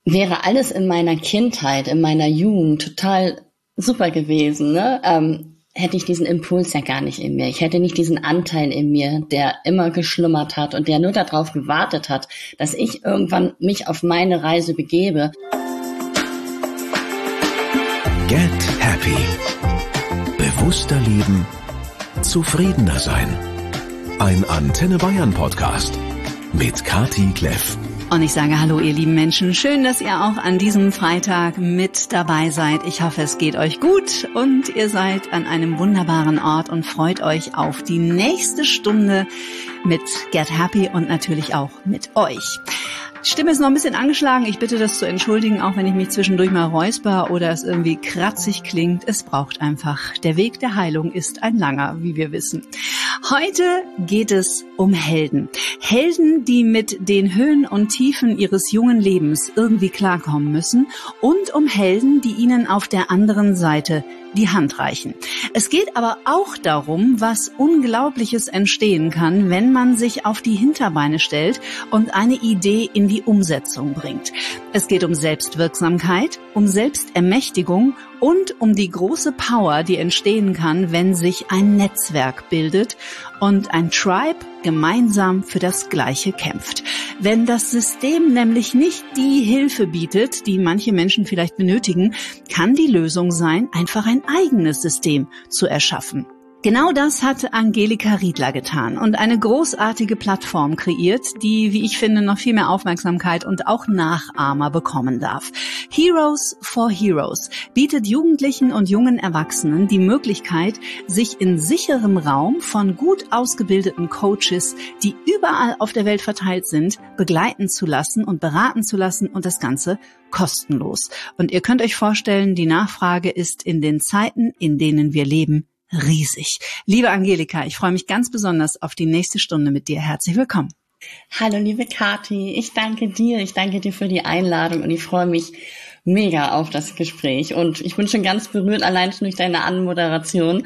wäre alles in meiner Kindheit, in meiner Jugend total super gewesen, ne? Hätte ich diesen Impuls ja gar nicht in mir. Ich hätte nicht diesen Anteil in mir, der immer geschlummert hat und der nur darauf gewartet hat, dass ich irgendwann mich auf meine Reise begebe. Get Happy. Bewusster leben, zufriedener sein. Ein Antenne Bayern Podcast mit Kati Kleff. Und ich sage hallo, ihr lieben Menschen. Schön, dass ihr auch an diesem Freitag mit dabei seid. Ich hoffe, es geht euch gut und ihr seid an einem wunderbaren Ort und freut euch auf die nächste Stunde mit Get Happy und natürlich auch mit euch. Die Stimme ist noch ein bisschen angeschlagen. Ich bitte das zu entschuldigen, auch wenn ich mich zwischendurch mal räusper oder es irgendwie kratzig klingt. Es braucht einfach. Der Weg der Heilung ist ein langer, wie wir wissen. Heute geht es um Helden. Helden, die mit den Höhen und Tiefen ihres jungen Lebens irgendwie klarkommen müssen und um Helden, die ihnen auf der anderen Seite die Hand reichen. Es geht aber auch darum, was Unglaubliches entstehen kann, wenn man sich auf die Hinterbeine stellt und eine Idee in die Umsetzung bringt. Es geht um Selbstwirksamkeit, um Selbstermächtigung und um die große Power, die entstehen kann, wenn sich ein Netzwerk bildet und ein Tribe gemeinsam für das Gleiche kämpft. Wenn das System nämlich nicht die Hilfe bietet, die manche Menschen vielleicht benötigen, kann die Lösung sein, einfach ein eigenes System zu erschaffen. Genau das hat Angelika Riedler getan und eine großartige Plattform kreiert, die, wie ich finde, noch viel mehr Aufmerksamkeit und auch Nachahmer bekommen darf. Heroes for Heroes bietet Jugendlichen und jungen Erwachsenen die Möglichkeit, sich in sicherem Raum von gut ausgebildeten Coaches, die überall auf der Welt verteilt sind, begleiten zu lassen und beraten zu lassen und das Ganze kostenlos. Und ihr könnt euch vorstellen, die Nachfrage ist in den Zeiten, in denen wir leben, riesig. Liebe Angelika, ich freue mich ganz besonders auf die nächste Stunde mit dir. Herzlich willkommen. Hallo liebe Kati, ich danke dir für die Einladung und ich freue mich mega auf das Gespräch und ich bin schon ganz berührt, allein schon durch deine Anmoderation.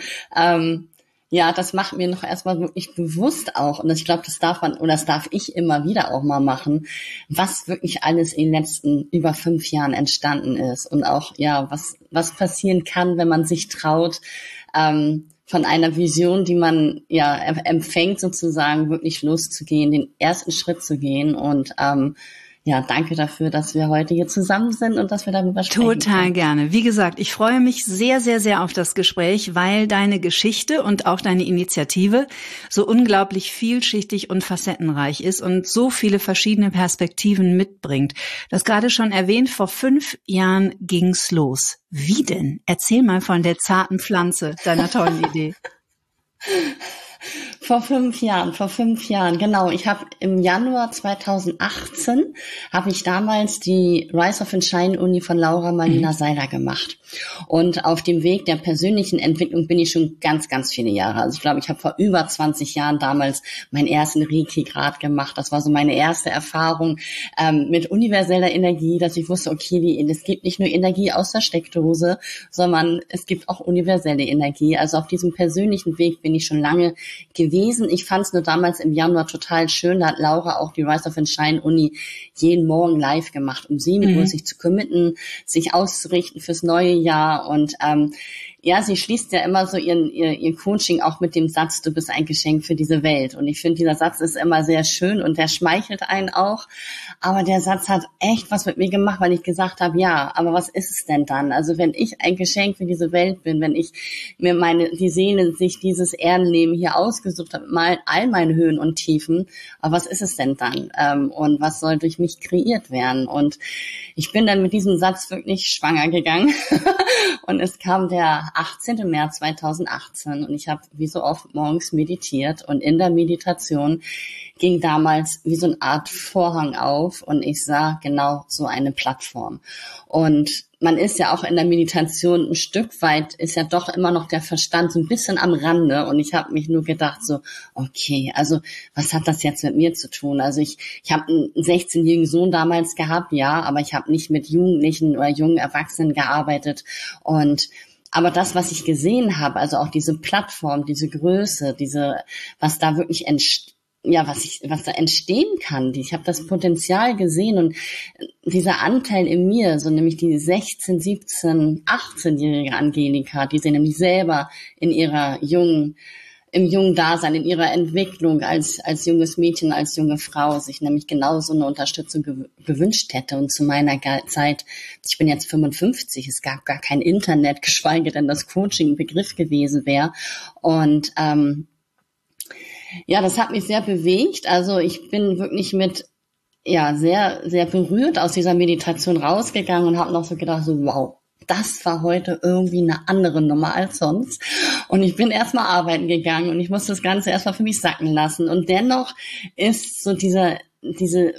Ja, das macht mir noch erstmal wirklich bewusst auch und ich glaube, das darf ich immer wieder auch mal machen, was wirklich alles in den letzten über 5 Jahren entstanden ist und auch, ja, was passieren kann, wenn man sich traut, von einer Vision, die man ja empfängt, sozusagen wirklich loszugehen, den ersten Schritt zu gehen und ja, danke dafür, dass wir heute hier zusammen sind und dass wir darüber sprechen. Total gerne. Wie gesagt, ich freue mich sehr, sehr, sehr auf das Gespräch, weil deine Geschichte und auch deine Initiative so unglaublich vielschichtig und facettenreich ist und so viele verschiedene Perspektiven mitbringt. Das gerade schon erwähnt, vor 5 Jahren ging's los. Wie denn? Erzähl mal von der zarten Pflanze deiner tollen Idee. Vor 5 Jahren, genau. Ich habe im Januar 2018 habe ich damals die Rise of and Shine Uni von Laura Marlina Seiler gemacht. Und auf dem Weg der persönlichen Entwicklung bin ich schon ganz, ganz viele Jahre. Also ich glaube, ich habe vor über 20 Jahren damals meinen ersten Reiki-Grad gemacht. Das war so meine erste Erfahrung mit universeller Energie, dass ich wusste, okay, es gibt nicht nur Energie aus der Steckdose, sondern es gibt auch universelle Energie. Also auf diesem persönlichen Weg bin ich schon lange gewesen. Ich fand es nur damals im Januar total schön. Da hat Laura auch die Rise of and Shine Uni jeden Morgen live gemacht, um 7 Uhr sich zu committen, sich auszurichten fürs neue Jahr. Und ja, sie schließt ja immer so ihr Coaching auch mit dem Satz, du bist ein Geschenk für diese Welt. Und ich finde, dieser Satz ist immer sehr schön und der schmeichelt einen auch. Aber der Satz hat echt was mit mir gemacht, weil ich gesagt habe, ja, aber was ist es denn dann? Also wenn ich ein Geschenk für diese Welt bin, wenn ich mir die Seele sich dieses Erdenleben hier ausgesucht habe, mal all meine Höhen und Tiefen, aber was ist es denn dann? Und was soll durch mich kreiert werden? Und ich bin dann mit diesem Satz wirklich schwanger gegangen und es kam der 18. März 2018 und ich habe wie so oft morgens meditiert und in der Meditation ging damals wie so eine Art Vorhang auf und ich sah genau so eine Plattform. Und man ist ja auch in der Meditation ein Stück weit, ist ja doch immer noch der Verstand so ein bisschen am Rande und ich habe mich nur gedacht so, okay, also was hat das jetzt mit mir zu tun? Also ich habe einen 16-jährigen Sohn damals gehabt, ja, aber ich habe nicht mit Jugendlichen oder jungen Erwachsenen gearbeitet aber das, was ich gesehen habe, also auch diese Plattform, diese Größe, was da wirklich was da entstehen kann. Ich habe das Potenzial gesehen und dieser Anteil in mir, so nämlich die 16, 17, 18-jährige Angelika, die sie nämlich selber im jungen Dasein, in ihrer Entwicklung als junges Mädchen, als junge Frau sich nämlich genauso eine Unterstützung gewünscht hätte. Und zu meiner Zeit, ich bin jetzt 55, es gab gar kein Internet, geschweige denn das Coaching ein Begriff gewesen wäre. Und das hat mich sehr bewegt. Also ich bin wirklich sehr, sehr berührt aus dieser Meditation rausgegangen und habe noch so gedacht, so wow, das war heute irgendwie eine andere Nummer als sonst. Und ich bin erstmal arbeiten gegangen und ich musste das Ganze erstmal für mich sacken lassen. Und dennoch ist so diese 16-,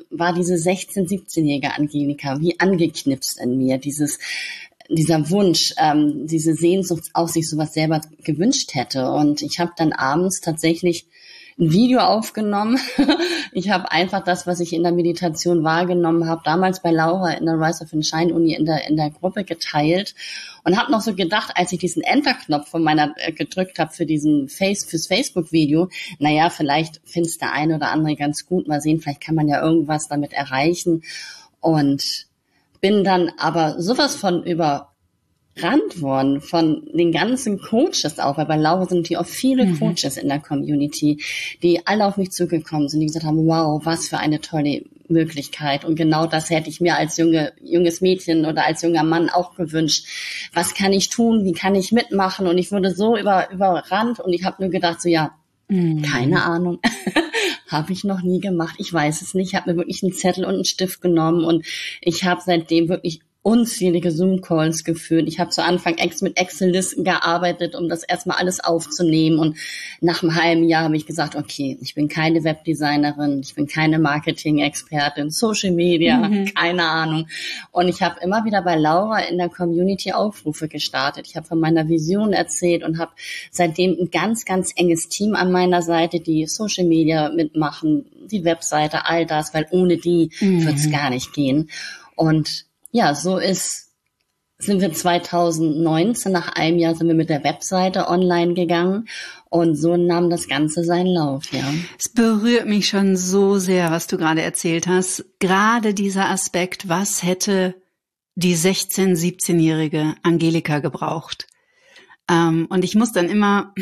17-jährige Angelika wie angeknipst in mir, dieser Wunsch, diese Sehnsucht auch sich sowas selber gewünscht hätte. Und ich habe dann abends tatsächlich ein Video aufgenommen. Ich habe einfach das, was ich in der Meditation wahrgenommen habe, damals bei Laura in der Rise of Shine Uni in der Gruppe geteilt und habe noch so gedacht, als ich diesen Enter-Knopf von meiner gedrückt habe fürs Facebook-Video, vielleicht find's der eine oder andere ganz gut, mal sehen, vielleicht kann man ja irgendwas damit erreichen, und bin dann aber sowas von überrannt worden von den ganzen Coaches auch, weil bei Laura sind hier auch viele Coaches in der Community, die alle auf mich zugekommen sind, die gesagt haben, wow, was für eine tolle Möglichkeit, und genau das hätte ich mir als junges Mädchen oder als junger Mann auch gewünscht. Was kann ich tun? Wie kann ich mitmachen? Und ich wurde so überrannt und ich habe nur gedacht, keine Ahnung. Habe ich noch nie gemacht. Ich weiß es nicht. Ich habe mir wirklich einen Zettel und einen Stift genommen und ich habe seitdem wirklich unzählige Zoom-Calls geführt. Ich habe zu Anfang mit Excel-Listen gearbeitet, um das erstmal alles aufzunehmen. Und nach einem halben Jahr habe ich gesagt, okay, ich bin keine Webdesignerin, ich bin keine Marketing-Expertin, Social Media, keine Ahnung. Und ich habe immer wieder bei Laura in der Community Aufrufe gestartet. Ich habe von meiner Vision erzählt und habe seitdem ein ganz, ganz enges Team an meiner Seite, die Social Media mitmachen, die Webseite, all das, weil ohne die wird es gar nicht gehen. Und ja, sind wir 2019, nach einem Jahr sind wir mit der Webseite online gegangen und so nahm das Ganze seinen Lauf, ja. Es berührt mich schon so sehr, was du gerade erzählt hast. Gerade dieser Aspekt, was hätte die 16-, 17-jährige Angelika gebraucht? Und ich muss dann immer,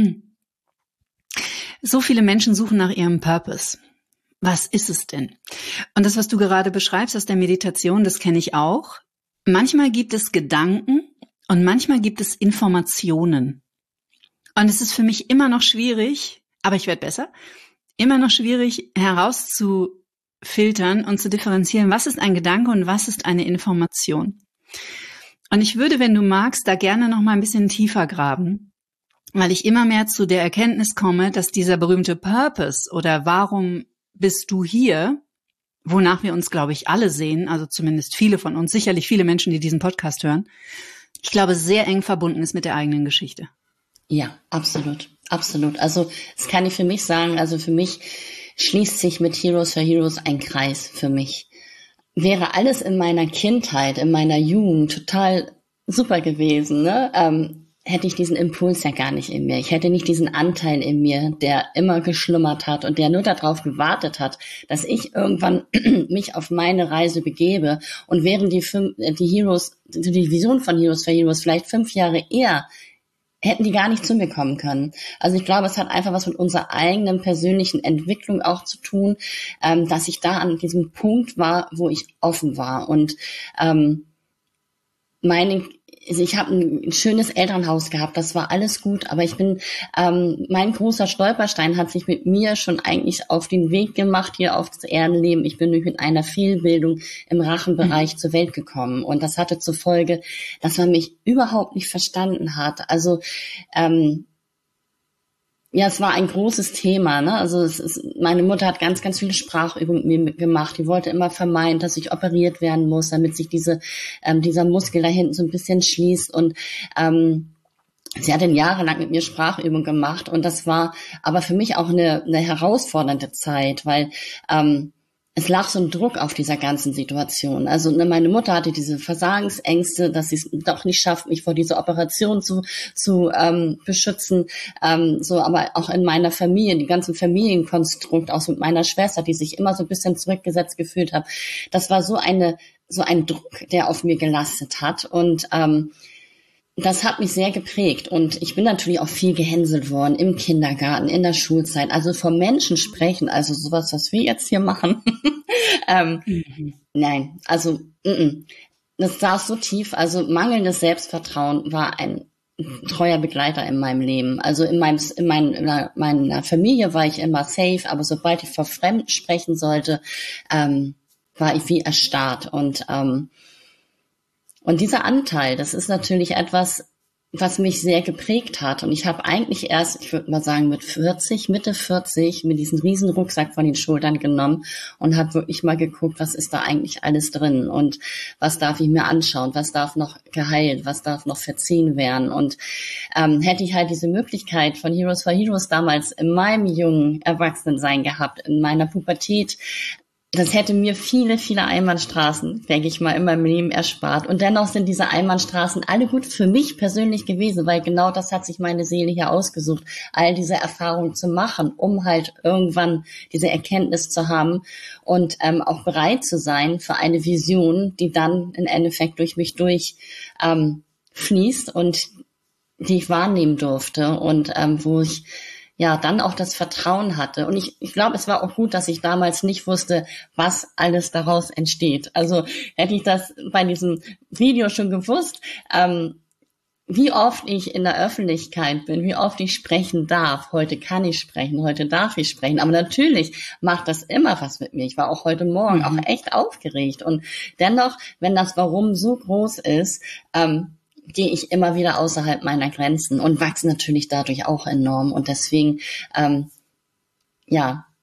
so viele Menschen suchen nach ihrem Purpose. Was ist es denn? Und das, was du gerade beschreibst aus der Meditation, das kenne ich auch. Manchmal gibt es Gedanken und manchmal gibt es Informationen. Und es ist für mich immer noch schwierig, aber ich werde besser, immer noch schwierig herauszufiltern und zu differenzieren, was ist ein Gedanke und was ist eine Information. Und ich würde, wenn du magst, da gerne noch mal ein bisschen tiefer graben, weil ich immer mehr zu der Erkenntnis komme, dass dieser berühmte Purpose oder warum bist du hier, wonach wir uns, glaube ich, alle sehen, also zumindest viele von uns, sicherlich viele Menschen, die diesen Podcast hören, ich glaube, sehr eng verbunden ist mit der eigenen Geschichte. Ja, absolut, absolut. Also das kann ich für mich sagen, also für mich schließt sich mit Heroes for Heroes ein Kreis für mich. Wäre alles in meiner Kindheit, in meiner Jugend total super gewesen, ne? Hätte ich diesen Impuls ja gar nicht in mir. Ich hätte nicht diesen Anteil in mir, der immer geschlummert hat und der nur darauf gewartet hat, dass ich irgendwann mich auf meine Reise begebe. Und wären die Vision von Heroes for Heroes vielleicht 5 Jahre eher, hätten die gar nicht zu mir kommen können. Also ich glaube, es hat einfach was mit unserer eigenen persönlichen Entwicklung auch zu tun, dass ich da an diesem Punkt war, wo ich offen war. Und ich habe ein schönes Elternhaus gehabt, das war alles gut, aber mein großer Stolperstein hat sich mit mir schon eigentlich auf den Weg gemacht hier aufs Erdenleben. Ich bin mit einer Fehlbildung im Rachenbereich zur Welt gekommen und das hatte zur Folge, dass man mich überhaupt nicht verstanden hat. Also es war ein großes Thema, ne? Also meine Mutter hat ganz, ganz viele Sprachübungen mit mir gemacht. Die wollte immer vermeiden, dass ich operiert werden muss, damit sich dieser Muskel da hinten so ein bisschen schließt. Und sie hat dann jahrelang mit mir Sprachübungen gemacht. Und das war aber für mich auch eine herausfordernde Zeit, weil es lag so ein Druck auf dieser ganzen Situation. Also meine Mutter hatte diese Versagensängste, dass sie es doch nicht schafft, mich vor dieser Operation zu beschützen. So, aber auch in meiner Familie, die ganzen Familienkonstrukt, auch mit meiner Schwester, die sich immer so ein bisschen zurückgesetzt gefühlt hat. Das war so ein Druck, der auf mir gelastet hat. Und das hat mich sehr geprägt und ich bin natürlich auch viel gehänselt worden im Kindergarten, in der Schulzeit. Also vor Menschen sprechen, also sowas, was wir jetzt hier machen. Nein, also das saß so tief. Also mangelndes Selbstvertrauen war ein treuer Begleiter in meinem Leben. Also in meiner Familie war ich immer safe, aber sobald ich vor Fremden sprechen sollte, war ich wie erstarrt. Und dieser Anteil, das ist natürlich etwas, was mich sehr geprägt hat. Und ich habe eigentlich erst, ich würde mal sagen, Mitte 40, mir diesen riesen Rucksack von den Schultern genommen und habe wirklich mal geguckt, was ist da eigentlich alles drin und was darf ich mir anschauen, was darf noch geheilt, was darf noch verziehen werden. Und hätte ich halt diese Möglichkeit von Heroes for Heroes damals in meinem jungen Erwachsenensein gehabt, in meiner Pubertät, das hätte mir viele, viele Einbahnstraßen, denke ich mal, in meinem Leben erspart. Und dennoch sind diese Einbahnstraßen alle gut für mich persönlich gewesen, weil genau das hat sich meine Seele hier ausgesucht, all diese Erfahrungen zu machen, um halt irgendwann diese Erkenntnis zu haben und auch bereit zu sein für eine Vision, die dann im Endeffekt durch mich fließt und die ich wahrnehmen durfte und wo ich ja dann auch das Vertrauen hatte. Und ich glaube, es war auch gut, dass ich damals nicht wusste, was alles daraus entsteht. Also hätte ich das bei diesem Video schon gewusst, wie oft ich in der Öffentlichkeit bin, wie oft ich sprechen darf. Heute kann ich sprechen, heute darf ich sprechen. Aber natürlich macht das immer was mit mir. Ich war auch heute Morgen auch echt aufgeregt. Und dennoch, wenn das Warum so groß ist, gehe ich immer wieder außerhalb meiner Grenzen und wachse natürlich dadurch auch enorm. Und deswegen, war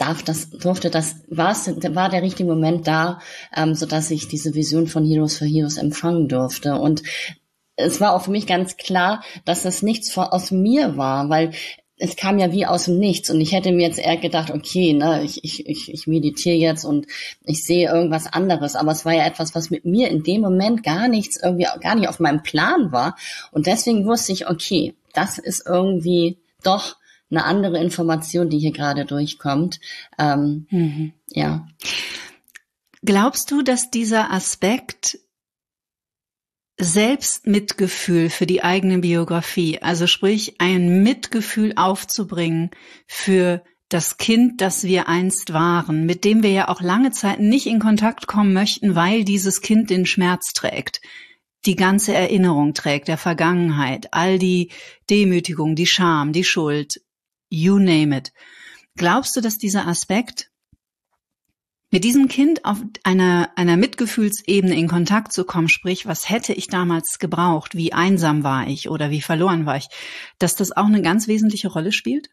der richtige Moment da, sodass ich diese Vision von Heroes for Heroes empfangen durfte. Und es war auch für mich ganz klar, dass das nichts aus mir war, weil es kam ja wie aus dem Nichts und ich hätte mir jetzt eher gedacht, okay, ne, ich meditiere jetzt und ich sehe irgendwas anderes, aber es war ja etwas, was mit mir in dem Moment gar nicht auf meinem Plan war und deswegen wusste ich, okay, das ist irgendwie doch eine andere Information, die hier gerade durchkommt. Ja. Glaubst du, dass dieser Aspekt Selbstmitgefühl für die eigene Biografie, also sprich ein Mitgefühl aufzubringen für das Kind, das wir einst waren, mit dem wir ja auch lange Zeit nicht in Kontakt kommen möchten, weil dieses Kind den Schmerz trägt, die ganze Erinnerung trägt der Vergangenheit, all die Demütigung, die Scham, die Schuld, you name it. Glaubst du, dass dieser Aspekt mit diesem Kind auf einer Mitgefühlsebene in Kontakt zu kommen, sprich, was hätte ich damals gebraucht, wie einsam war ich oder wie verloren war ich, dass das auch eine ganz wesentliche Rolle spielt?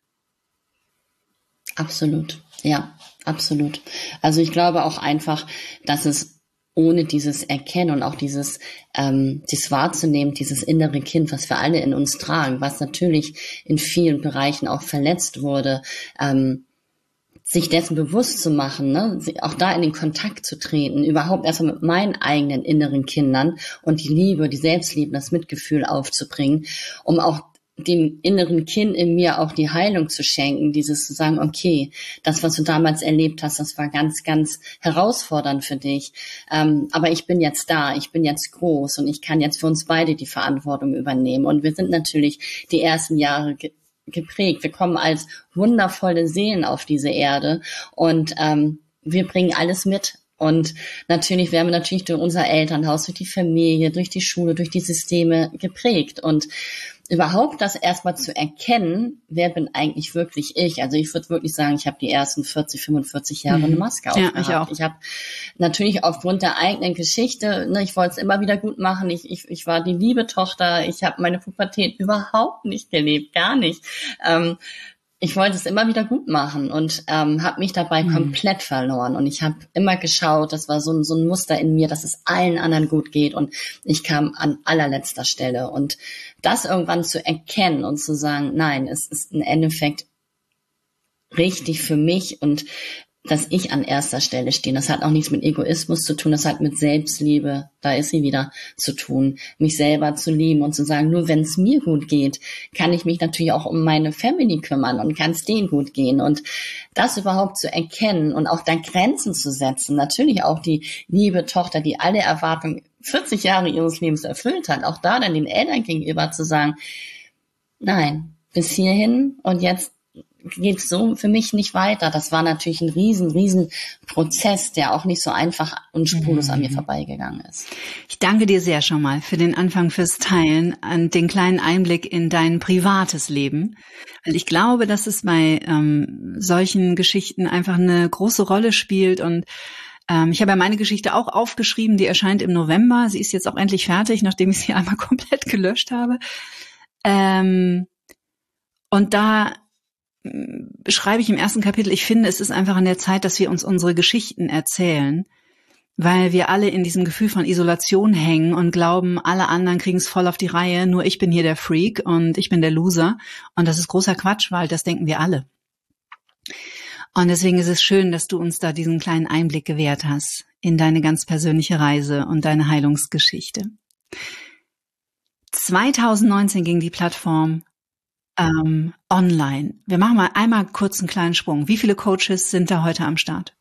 Absolut, ja, absolut. Also ich glaube auch einfach, dass es ohne dieses Erkennen und auch dieses wahrzunehmen, dieses innere Kind, was wir alle in uns tragen, was natürlich in vielen Bereichen auch verletzt wurde, sich dessen bewusst zu machen, ne, auch da in den Kontakt zu treten, überhaupt erstmal mit meinen eigenen inneren Kindern und die Liebe, die Selbstliebe, das Mitgefühl aufzubringen, um auch dem inneren Kind in mir auch die Heilung zu schenken, dieses zu sagen, okay, das, was du damals erlebt hast, das war ganz, ganz herausfordernd für dich, aber ich bin jetzt da, ich bin jetzt groß und ich kann jetzt für uns beide die Verantwortung übernehmen und wir sind natürlich die ersten Jahre geprägt. Wir kommen als wundervolle Seelen auf diese Erde und wir bringen alles mit. Und natürlich werden wir natürlich durch unser Elternhaus, durch die Familie, durch die Schule, durch die Systeme geprägt. Und überhaupt das erstmal zu erkennen, wer bin eigentlich wirklich ich? Also ich würde wirklich sagen, ich habe die ersten 40, 45 Jahre eine Maske aufgehabt. Ja, ich auch. Ich habe natürlich aufgrund der eigenen Geschichte, ne, ich wollte es immer wieder gut machen. Ich war die liebe Tochter. Ich habe meine Pubertät überhaupt nicht gelebt, gar nicht. Ich wollte es immer wieder gut machen und habe mich dabei komplett verloren. Und ich habe immer geschaut, das war so ein Muster in mir, dass es allen anderen gut geht. Und ich kam an allerletzter Stelle. Und das irgendwann zu erkennen und zu sagen, nein, es ist im Endeffekt richtig für mich und dass ich an erster Stelle stehe. Das hat auch nichts mit Egoismus zu tun, das hat mit Selbstliebe, da ist sie wieder, zu tun, mich selber zu lieben und zu sagen, nur wenn es mir gut geht, kann ich mich natürlich auch um meine Family kümmern und kann es denen gut gehen. Und das überhaupt zu erkennen und auch da Grenzen zu setzen, natürlich auch die liebe Tochter, die alle Erwartungen 40 Jahre ihres Lebens erfüllt hat, auch da dann den Eltern gegenüber zu sagen, nein, bis hierhin und jetzt geht's so für mich nicht weiter. Das war natürlich ein riesen Prozess, der auch nicht so einfach und spurlos an mir vorbeigegangen ist. Ich danke dir sehr schon mal für den Anfang, fürs Teilen und den kleinen Einblick in dein privates Leben. Weil ich glaube, dass es bei solchen Geschichten einfach eine große Rolle spielt. Und ich habe ja meine Geschichte auch aufgeschrieben, die erscheint im November. Sie ist jetzt auch endlich fertig, nachdem ich sie einmal komplett gelöscht habe. Und da beschreibe ich im ersten Kapitel, ich finde, es ist einfach an der Zeit, dass wir uns unsere Geschichten erzählen, weil wir alle in diesem Gefühl von Isolation hängen und glauben, alle anderen kriegen es voll auf die Reihe, nur ich bin hier der Freak und ich bin der Loser. Und das ist großer Quatsch, weil das denken wir alle. Und deswegen ist es schön, dass du uns da diesen kleinen Einblick gewährt hast in deine ganz persönliche Reise und deine Heilungsgeschichte. 2019 ging die Plattform online. Wir machen mal einmal kurz einen kleinen Sprung. Wie viele Coaches sind da heute am Start?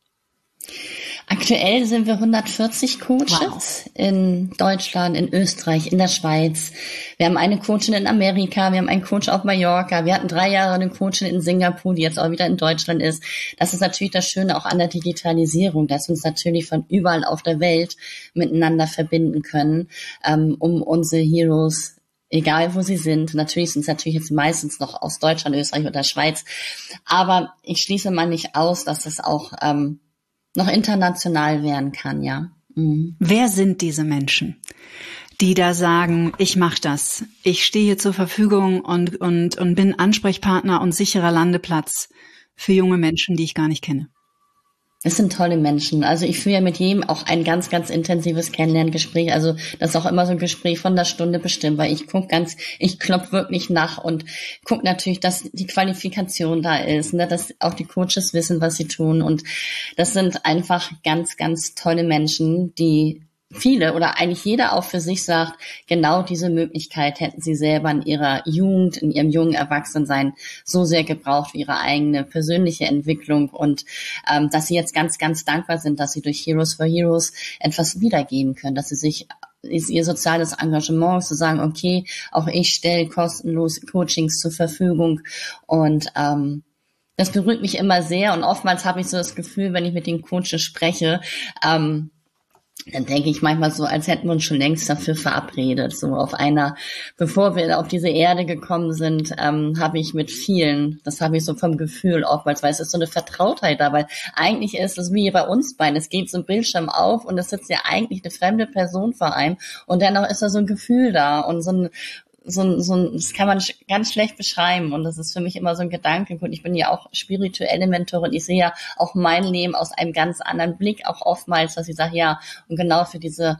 Aktuell sind wir 140 Coaches in Deutschland, in Österreich, in der Schweiz. Wir haben eine Coachin in Amerika, wir haben einen Coach auf Mallorca. Wir hatten 3 Jahre eine Coachin in Singapur, die jetzt auch wieder in Deutschland ist. Das ist natürlich das Schöne auch an der Digitalisierung, dass wir uns natürlich von überall auf der Welt miteinander verbinden können, um unsere Heroes, egal wo sie sind. Natürlich sind es jetzt meistens noch aus Deutschland, Österreich oder Schweiz. Aber ich schließe mal nicht aus, dass es auch noch international werden kann, ja. Mhm. Wer sind diese Menschen, die da sagen, ich mache das, ich stehe hier zur Verfügung und bin Ansprechpartner und sicherer Landeplatz für junge Menschen, die ich gar nicht kenne? Es sind tolle Menschen. Also ich führe ja mit jedem auch ein ganz intensives Kennenlerngespräch. Also das ist auch immer so ein Gespräch von der Stunde bestimmt, weil ich klopfe wirklich nach und gucke natürlich, dass die Qualifikation da ist, ne, dass auch die Coaches wissen, was sie tun. Und das sind einfach ganz tolle Menschen, die viele oder eigentlich jeder auch für sich sagt, genau diese Möglichkeit hätten sie selber in ihrer Jugend, in ihrem jungen Erwachsensein so sehr gebraucht für ihre eigene persönliche Entwicklung und dass sie jetzt ganz dankbar sind, dass sie durch Heroes for Heroes etwas wiedergeben können, dass sie sich ihr soziales Engagement zu sagen, okay, auch ich stelle kostenlos Coachings zur Verfügung und das berührt mich immer sehr und oftmals habe ich so das Gefühl, wenn ich mit den Coaches spreche, dann denke ich manchmal so, als hätten wir uns schon längst dafür verabredet. So bevor wir auf diese Erde gekommen sind, habe ich mit vielen, das habe ich so vom Gefühl oftmals, weil es ist so eine Vertrautheit da, weil eigentlich ist es wie bei uns beiden, es geht so ein Bildschirm auf und es sitzt ja eigentlich eine fremde Person vor einem und dennoch ist da so ein Gefühl da und das kann man ganz schlecht beschreiben und das ist für mich immer so ein Gedanke. Gut, ich bin ja auch spirituelle Mentorin, ich sehe ja auch mein Leben aus einem ganz anderen Blick, auch oftmals, dass ich sage, ja, und genau für diese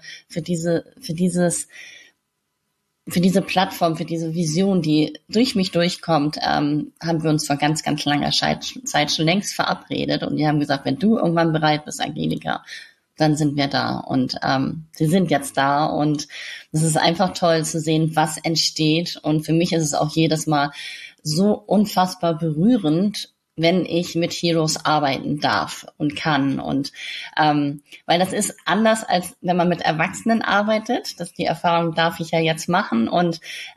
Plattform, für diese Vision, die durch mich durchkommt, haben wir uns vor ganz langer Zeit schon längst verabredet und die haben gesagt, wenn du irgendwann bereit bist, Angelika, dann sind wir da und sie sind jetzt da und es ist einfach toll zu sehen, was entsteht und für mich ist es auch jedes Mal so unfassbar berührend, wenn ich mit Heroes arbeiten darf und kann und weil das ist anders, als wenn man mit Erwachsenen arbeitet, die Erfahrung darf ich ja jetzt machen und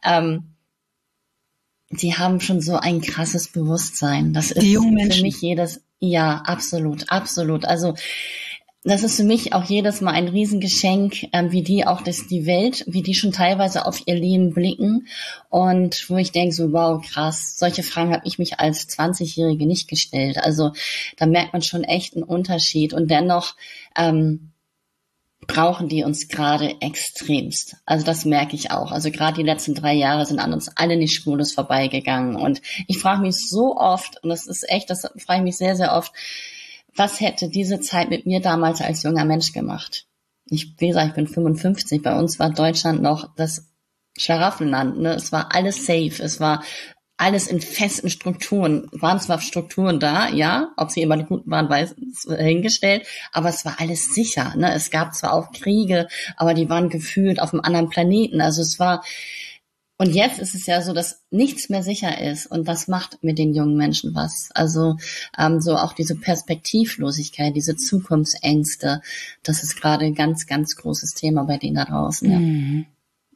sie haben schon so ein krasses Bewusstsein. Das ist für mich ja, absolut. Also das ist für mich auch jedes Mal ein Riesengeschenk, wie die auch die Welt, wie die schon teilweise auf ihr Leben blicken und wo ich denke so, wow, krass, solche Fragen habe ich mich als 20-Jährige nicht gestellt. Also da merkt man schon echt einen Unterschied und dennoch brauchen die uns gerade extremst. Also das merke ich auch. Also gerade die letzten 3 Jahre sind an uns alle nicht spurlos vorbeigegangen und ich frage mich so oft, und das ist echt, das frage ich mich sehr, sehr oft, was hätte diese Zeit mit mir damals als junger Mensch gemacht? Wie gesagt, ich bin 55. Bei uns war Deutschland noch das Schlaraffenland. Ne? Es war alles safe. Es war alles in festen Strukturen. Waren zwar Strukturen da, ja, ob sie immer gut waren, weiß hingestellt, aber es war alles sicher, ne? Es gab zwar auch Kriege, aber die waren gefühlt auf einem anderen Planeten. Also es war, und jetzt ist es ja so, dass nichts mehr sicher ist, und das macht mit den jungen Menschen was. Also so auch diese Perspektivlosigkeit, diese Zukunftsängste, das ist gerade ein ganz, ganz großes Thema bei denen da draußen. Ja. Mhm.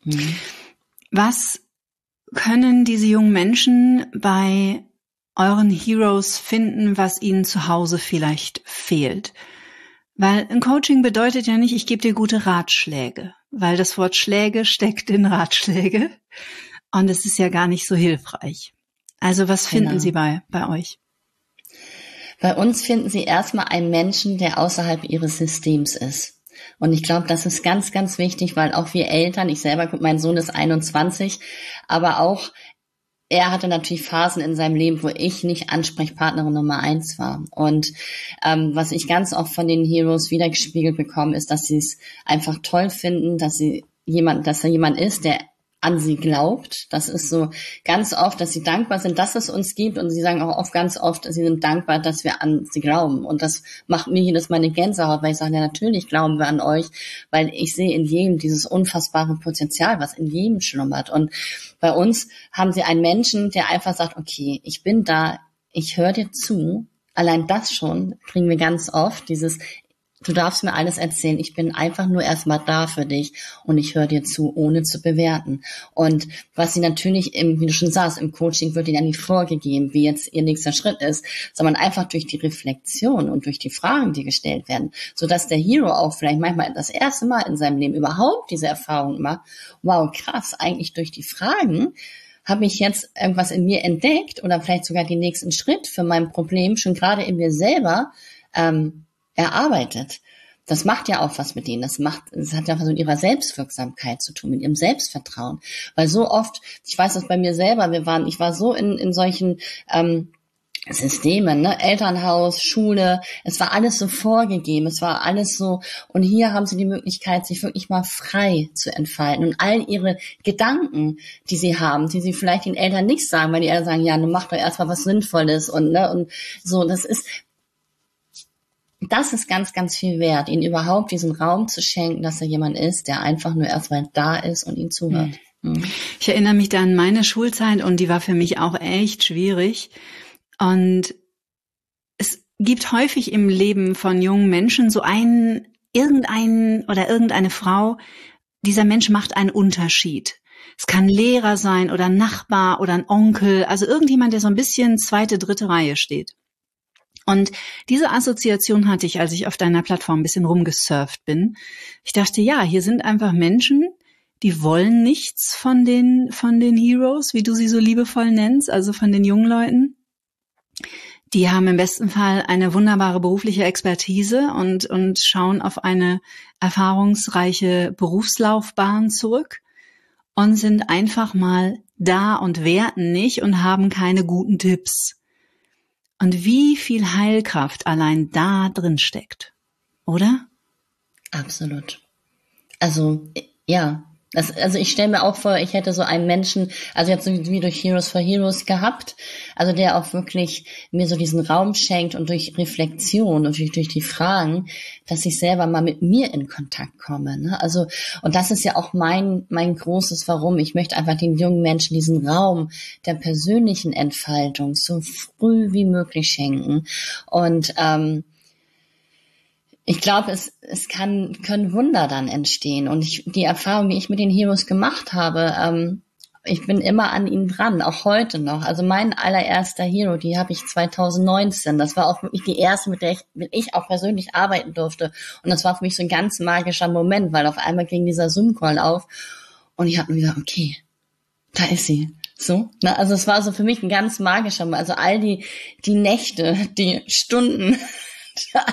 Was können diese jungen Menschen bei euren Heroes finden, was ihnen zu Hause vielleicht fehlt? Weil ein Coaching bedeutet ja nicht, ich gebe dir gute Ratschläge, weil das Wort Schläge steckt in Ratschläge und es ist ja gar nicht so hilfreich. Also was finden Sie bei euch? Bei uns finden Sie erstmal einen Menschen, der außerhalb Ihres Systems ist. Und ich glaube, das ist ganz, ganz wichtig, weil auch wir Eltern, ich selber, mein Sohn ist 21, aber auch er hatte natürlich Phasen in seinem Leben, wo ich nicht Ansprechpartnerin Nummer 1 war. Und was ich ganz oft von den Heroes wiedergespiegelt bekomme, ist, dass sie es einfach toll finden, dass da jemand ist, der an sie glaubt. Das ist so ganz oft, dass sie dankbar sind, dass es uns gibt, und sie sagen auch oft, ganz oft, sie sind dankbar, dass wir an sie glauben, und das macht mir jedes Mal eine Gänsehaut, weil ich sage, ja, natürlich glauben wir an euch, weil ich sehe in jedem dieses unfassbare Potenzial, was in jedem schlummert. Und bei uns haben sie einen Menschen, der einfach sagt, okay, ich bin da, ich höre dir zu. Allein das schon kriegen wir ganz oft, dieses, du darfst mir alles erzählen, ich bin einfach nur erstmal da für dich und ich höre dir zu, ohne zu bewerten. Und was sie natürlich, wie du schon sagst, im Coaching wird ihnen ja nicht vorgegeben, wie jetzt ihr nächster Schritt ist, sondern einfach durch die Reflexion und durch die Fragen, die gestellt werden, sodass der Hero auch vielleicht manchmal das erste Mal in seinem Leben überhaupt diese Erfahrung macht, wow, krass, eigentlich durch die Fragen habe ich jetzt irgendwas in mir entdeckt oder vielleicht sogar den nächsten Schritt für mein Problem schon gerade in mir selber erarbeitet. Das macht ja auch was mit denen. Das hat ja was mit ihrer Selbstwirksamkeit zu tun, mit ihrem Selbstvertrauen. Weil so oft, ich weiß das bei mir selber, ich war so in solchen Systemen, ne? Elternhaus, Schule, es war alles so vorgegeben, es war alles so, und hier haben sie die Möglichkeit, sich wirklich mal frei zu entfalten und all ihre Gedanken, die sie haben, die sie vielleicht den Eltern nicht sagen, weil die Eltern sagen, ja, nun mach doch erstmal was Sinnvolles und so, das ist ganz, ganz viel wert, ihnen überhaupt diesen Raum zu schenken, dass da jemand ist, der einfach nur erstmal da ist und ihnen zuhört. Mhm. Ich erinnere mich da an meine Schulzeit, und die war für mich auch echt schwierig. Und es gibt häufig im Leben von jungen Menschen so irgendeine Frau, dieser Mensch macht einen Unterschied. Es kann ein Lehrer sein oder ein Nachbar oder ein Onkel, also irgendjemand, der so ein bisschen zweite, dritte Reihe steht. Und diese Assoziation hatte ich, als ich auf deiner Plattform ein bisschen rumgesurft bin. Ich dachte, ja, hier sind einfach Menschen, die wollen nichts von den Heroes, wie du sie so liebevoll nennst, also von den jungen Leuten. Die haben im besten Fall eine wunderbare berufliche Expertise und schauen auf eine erfahrungsreiche Berufslaufbahn zurück und sind einfach mal da und werten nicht und haben keine guten Tipps. Und wie viel Heilkraft allein da drin steckt, oder? Absolut. Also, ja. Also ich stelle mir auch vor, ich hätte so einen Menschen, also jetzt wie durch Heroes for Heroes gehabt, also der auch wirklich mir so diesen Raum schenkt und durch Reflexion und durch die Fragen, dass ich selber mal mit mir in Kontakt komme, ne? Also, und das ist ja auch mein großes Warum. Ich möchte einfach den jungen Menschen diesen Raum der persönlichen Entfaltung so früh wie möglich schenken. Und ich glaube, es können Wunder dann entstehen. Und die Erfahrung, die ich mit den Heroes gemacht habe, ich bin immer an ihnen dran, auch heute noch. Also mein allererster Hero, die habe ich 2019. Das war auch wirklich die erste, mit der ich auch persönlich arbeiten durfte. Und das war für mich so ein ganz magischer Moment, weil auf einmal ging dieser Zoom-Call auf und ich habe mir gedacht, okay, da ist sie. So, ne? Also es war so für mich ein ganz magischer Moment. Also all die Nächte, die Stunden,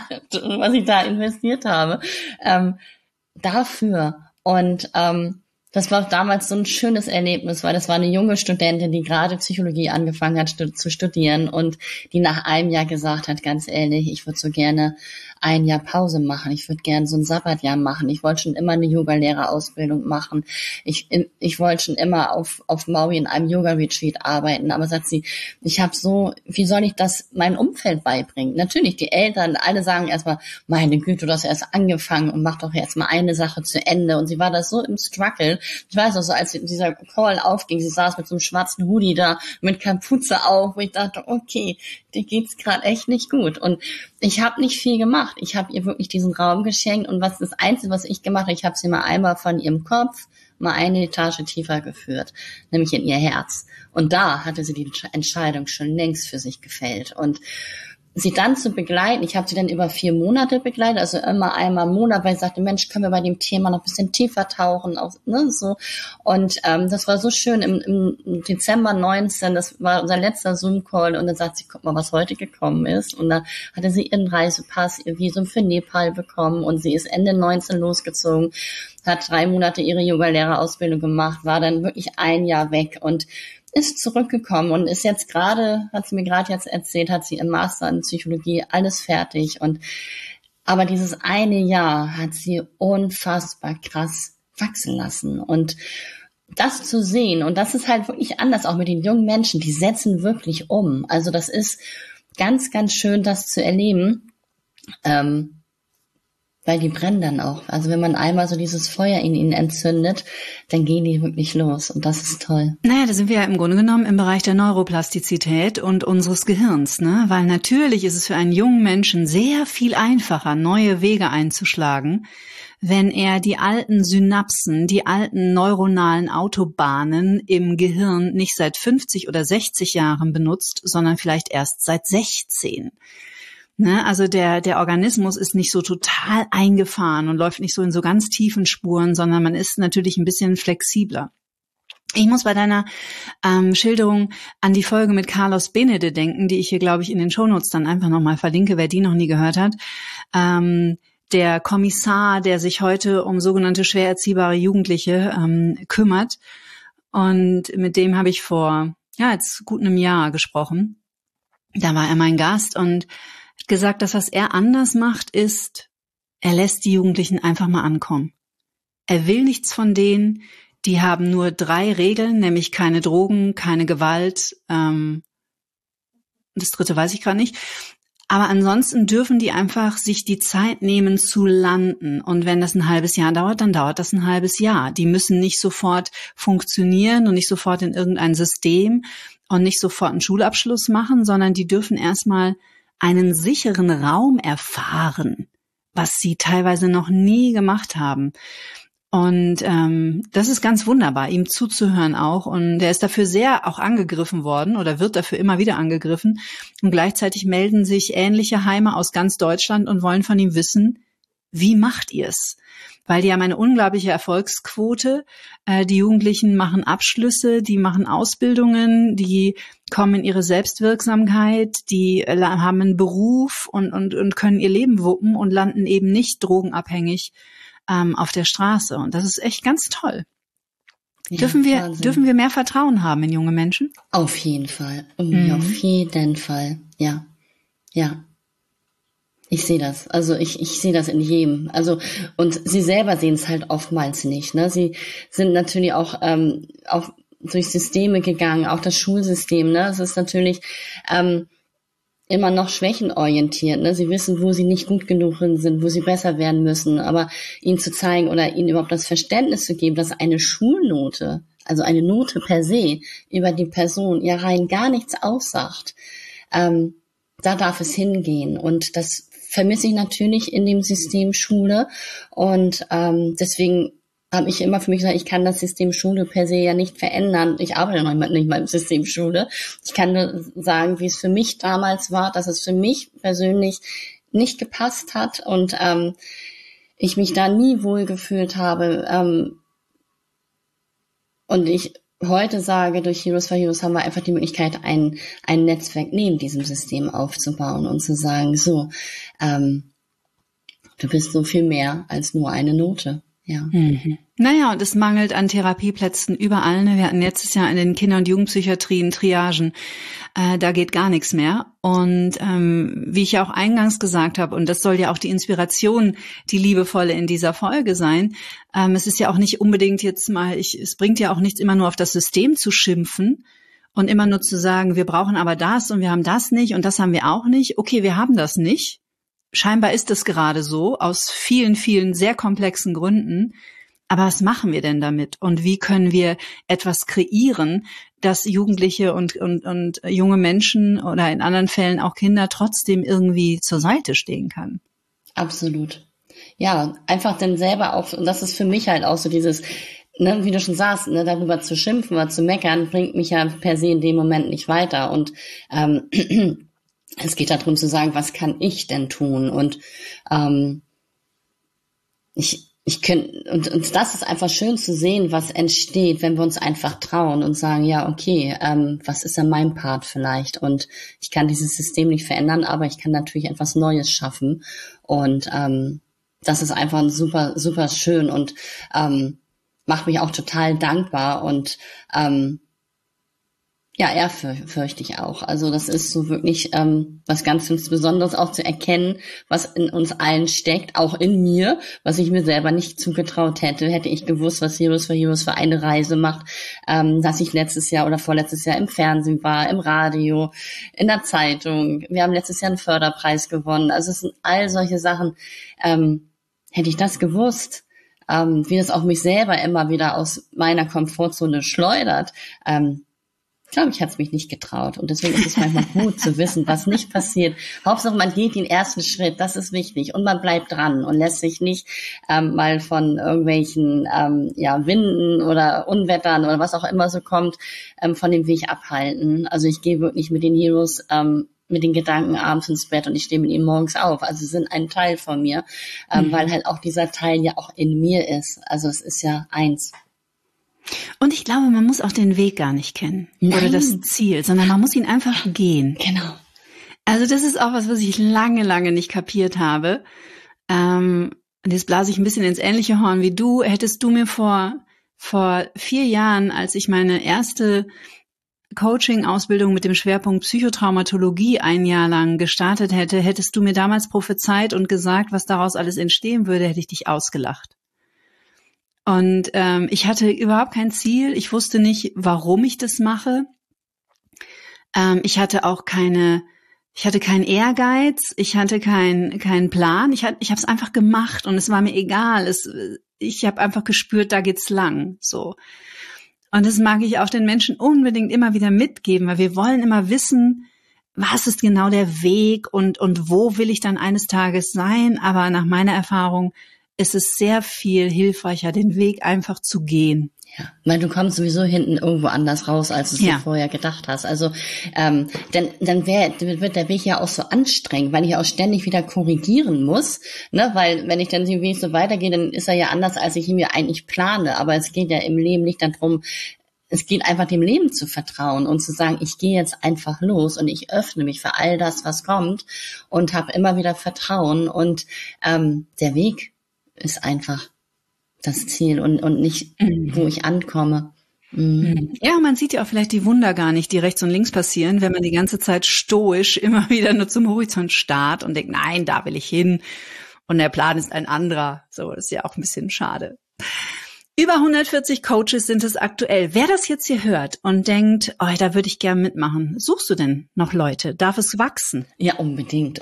was ich da investiert habe, dafür. Und Das war damals so ein schönes Erlebnis, weil das war eine junge Studentin, die gerade Psychologie angefangen hat zu studieren und die nach einem Jahr gesagt hat, ganz ehrlich, ich würde so gerne ein Jahr Pause machen. Ich würde gerne so ein Sabbatjahr machen. Ich wollte schon immer eine Yogalehrerausbildung machen. Ich wollte schon immer auf Maui in einem Yoga-Retreat arbeiten. Aber sagt sie, wie soll ich das meinem Umfeld beibringen? Natürlich, die Eltern, alle sagen erstmal, meine Güte, du hast erst angefangen und mach doch jetzt mal eine Sache zu Ende. Und sie war da so im Struggle. Ich weiß auch so, als dieser Call aufging, sie saß mit so einem schwarzen Hoodie da, mit Kapuze auf, wo ich dachte, okay, dir geht's gerade echt nicht gut. Und ich habe nicht viel gemacht. Ich habe ihr wirklich diesen Raum geschenkt und das Einzige, was ich gemacht habe, ich habe sie mal einmal von ihrem Kopf mal eine Etage tiefer geführt, nämlich in ihr Herz. Und da hatte sie die Entscheidung schon längst für sich gefällt. Und sie dann zu begleiten, ich habe sie dann über 4 Monate begleitet, also immer einmal im Monat, weil ich sagte, Mensch, können wir bei dem Thema noch ein bisschen tiefer tauchen, auch, ne, so. Und das war so schön im Dezember 19, das war unser letzter Zoom-Call und dann sagt sie, guck mal, was heute gekommen ist. Und da hatte sie ihren Reisepass, ihr Visum für Nepal bekommen und sie ist Ende 19 losgezogen, hat 3 Monate ihre Yogalehrerausbildung gemacht, war dann wirklich ein Jahr weg und ist zurückgekommen und ist jetzt gerade, hat sie mir gerade jetzt erzählt, hat sie im Master in Psychologie alles fertig aber dieses eine Jahr hat sie unfassbar krass wachsen lassen und das zu sehen und das ist halt wirklich anders auch mit den jungen Menschen, die setzen wirklich um. Also das ist ganz, ganz schön, das zu erleben, weil die brennen dann auch. Also wenn man einmal so dieses Feuer in ihnen entzündet, dann gehen die wirklich los und das ist toll. Naja, da sind wir ja im Grunde genommen im Bereich der Neuroplastizität und unseres Gehirns, ne? Weil natürlich ist es für einen jungen Menschen sehr viel einfacher, neue Wege einzuschlagen, wenn er die alten Synapsen, die alten neuronalen Autobahnen im Gehirn nicht seit 50 oder 60 Jahren benutzt, sondern vielleicht erst seit 16. Ne, also der Organismus ist nicht so total eingefahren und läuft nicht so in so ganz tiefen Spuren, sondern man ist natürlich ein bisschen flexibler. Ich muss bei deiner Schilderung an die Folge mit Carlos Benede denken, die ich hier, glaube ich, in den Shownotes dann einfach nochmal verlinke, wer die noch nie gehört hat. Der Kommissar, der sich heute um sogenannte schwer erziehbare Jugendliche kümmert. Und mit dem habe ich vor jetzt gut einem Jahr gesprochen. Da war er mein Gast und hat gesagt, dass was er anders macht, ist, er lässt die Jugendlichen einfach mal ankommen. Er will nichts von denen, die haben nur 3 Regeln, nämlich keine Drogen, keine Gewalt, das 3. weiß ich gerade nicht. Aber ansonsten dürfen die einfach sich die Zeit nehmen zu landen. Und wenn das ein halbes Jahr dauert, dann dauert das ein halbes Jahr. Die müssen nicht sofort funktionieren und nicht sofort in irgendein System und nicht sofort einen Schulabschluss machen, sondern die dürfen erstmal einen sicheren Raum erfahren, was sie teilweise noch nie gemacht haben. Und das ist ganz wunderbar, ihm zuzuhören auch. Und er ist dafür sehr auch angegriffen worden oder wird dafür immer wieder angegriffen. Und gleichzeitig melden sich ähnliche Heime aus ganz Deutschland und wollen von ihm wissen, wie macht ihr es? Weil die haben eine unglaubliche Erfolgsquote. Die Jugendlichen machen Abschlüsse, die machen Ausbildungen, die kommen in ihre Selbstwirksamkeit, die haben einen Beruf und können ihr Leben wuppen und landen eben nicht drogenabhängig auf der Straße. Und das ist echt ganz toll. Ja, dürfen wir mehr Vertrauen haben in junge Menschen? Auf jeden Fall. Auf jeden Fall. Ja. Ja. Ich sehe das. Also ich sehe das in jedem. Also und sie selber sehen es halt oftmals nicht. Ne? Sie sind natürlich auch durch Systeme gegangen, auch das Schulsystem. Ne? Es ist natürlich immer noch schwächenorientiert. Ne? Sie wissen, wo sie nicht gut genug sind, wo sie besser werden müssen. Aber ihnen zu zeigen oder ihnen überhaupt das Verständnis zu geben, dass eine Schulnote, also eine Note per se über die Person ja rein gar nichts aussagt, da darf es hingehen. Und das vermisse ich natürlich in dem System Schule. Und deswegen habe ich immer für mich gesagt, ich kann das System Schule per se ja nicht verändern. Ich arbeite noch nicht mal im System Schule. Ich kann nur sagen, wie es für mich damals war, dass es für mich persönlich nicht gepasst hat und ich mich da nie wohl gefühlt habe. Und ich heute sage, durch Heroes for Heroes haben wir einfach die Möglichkeit, ein Netzwerk neben diesem System aufzubauen und zu sagen, so, du bist so viel mehr als nur eine Note. Ja. Mhm. Naja, und es mangelt an Therapieplätzen überall. Ne? Wir hatten letztes Jahr in den Kinder- und Jugendpsychiatrien Triagen. Da geht gar nichts mehr. Und wie ich ja auch eingangs gesagt habe, und das soll ja auch die Inspiration, die liebevolle in dieser Folge sein, es ist ja auch nicht unbedingt jetzt mal, es bringt ja auch nichts, immer nur auf das System zu schimpfen und immer nur zu sagen, wir brauchen aber das und wir haben das nicht und das haben wir auch nicht. Okay, wir haben das nicht. Scheinbar ist es gerade so, aus vielen, vielen sehr komplexen Gründen. Aber was machen wir denn damit? Und wie können wir etwas kreieren, dass Jugendliche und junge Menschen oder in anderen Fällen auch Kinder trotzdem irgendwie zur Seite stehen kann? Absolut. Ja, einfach dann selber auch, und das ist für mich halt auch so dieses, ne, wie du schon sagst, ne, darüber zu schimpfen oder zu meckern, bringt mich ja per se in dem Moment nicht weiter. Und es geht darum zu sagen, was kann ich denn tun? Und ich könnte, und das ist einfach schön zu sehen, was entsteht, wenn wir uns einfach trauen und sagen, ja, okay, was ist denn mein Part vielleicht? Und ich kann dieses System nicht verändern, aber ich kann natürlich etwas Neues schaffen. Und das ist einfach super, super schön und macht mich auch total dankbar und ja, ehrfürchtig auch. Also das ist so wirklich was ganz Besonderes auch zu erkennen, was in uns allen steckt, auch in mir, was ich mir selber nicht zugetraut hätte. Hätte ich gewusst, was Heroes for Heroes für eine Reise macht, dass ich letztes Jahr oder vorletztes Jahr im Fernsehen war, im Radio, in der Zeitung. Wir haben letztes Jahr einen Förderpreis gewonnen. Also es sind all solche Sachen. Hätte ich das gewusst, wie das auch mich selber immer wieder aus meiner Komfortzone schleudert, glaube ich, hat es mich nicht getraut. Und deswegen ist es manchmal gut zu wissen, was nicht passiert. Hauptsache, man geht den ersten Schritt, das ist wichtig. Und man bleibt dran und lässt sich nicht mal von irgendwelchen Winden oder Unwettern oder was auch immer so kommt, von dem Weg abhalten. Also ich gehe wirklich mit den Heroes mit den Gedanken abends ins Bett und ich stehe mit ihnen morgens auf. Also sie sind ein Teil von mir, weil halt auch dieser Teil ja auch in mir ist. Also es ist ja eins. Und ich glaube, man muss auch den Weg gar nicht kennen oder das Ziel, sondern man muss ihn einfach gehen. Genau. Also das ist auch was ich lange, lange nicht kapiert habe. Jetzt blase ich ein bisschen ins ähnliche Horn wie du. Hättest du mir vor 4 Jahren, als ich meine erste Coaching-Ausbildung mit dem Schwerpunkt Psychotraumatologie 1 Jahr lang gestartet hätte, hättest du mir damals prophezeit und gesagt, was daraus alles entstehen würde, hätte ich dich ausgelacht. Und ich hatte überhaupt kein Ziel. Ich wusste nicht, warum ich das mache. Ich hatte keinen Ehrgeiz. Ich hatte keinen Plan. Ich habe es einfach gemacht und es war mir egal. Ich habe einfach gespürt, da geht's lang. So. Und das mag ich auch den Menschen unbedingt immer wieder mitgeben, weil wir wollen immer wissen, was ist genau der Weg und wo will ich dann eines Tages sein. Aber nach meiner Erfahrung ist es sehr viel hilfreicher, den Weg einfach zu gehen. Ja, weil du kommst sowieso hinten irgendwo anders raus, als du es dir vorher gedacht hast. Also dann wird der Weg ja auch so anstrengend, weil ich auch ständig wieder korrigieren muss. Ne? Weil wenn ich dann den Weg so weitergehe, dann ist er ja anders, als ich ihn mir eigentlich plane. Aber es geht ja im Leben nicht darum, es geht einfach dem Leben zu vertrauen und zu sagen, ich gehe jetzt einfach los und ich öffne mich für all das, was kommt und habe immer wieder Vertrauen. Und der Weg ist einfach das Ziel und nicht, wo ich ankomme. Ja, man sieht ja auch vielleicht die Wunder gar nicht, die rechts und links passieren, wenn man die ganze Zeit stoisch immer wieder nur zum Horizont starrt und denkt, nein, da will ich hin und der Plan ist ein anderer. So, das ist ja auch ein bisschen schade. Über 140 Coaches sind es aktuell. Wer das jetzt hier hört und denkt, oh, da würde ich gerne mitmachen, suchst du denn noch Leute? Darf es wachsen? Ja, unbedingt.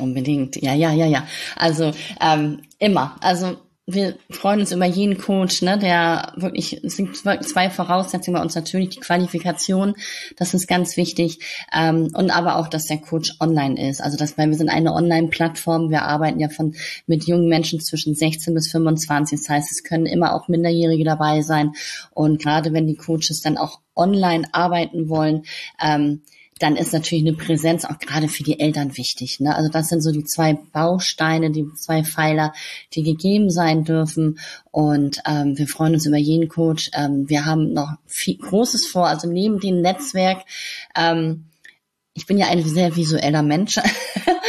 Ja. Also immer. Also wir freuen uns über jeden Coach, ne, der wirklich, es sind 2 Voraussetzungen bei uns natürlich, die Qualifikation, das ist ganz wichtig, und aber auch, dass der Coach online ist, also wir sind eine Online-Plattform, wir arbeiten ja mit jungen Menschen zwischen 16 bis 25, das heißt, es können immer auch Minderjährige dabei sein und gerade wenn die Coaches dann auch online arbeiten wollen, dann ist natürlich eine Präsenz auch gerade für die Eltern wichtig. Ne? Also das sind so die 2 Bausteine, die 2 Pfeiler, die gegeben sein dürfen. Und wir freuen uns über jeden Coach. Wir haben noch viel Großes vor. Also neben dem Netzwerk, ich bin ja ein sehr visueller Mensch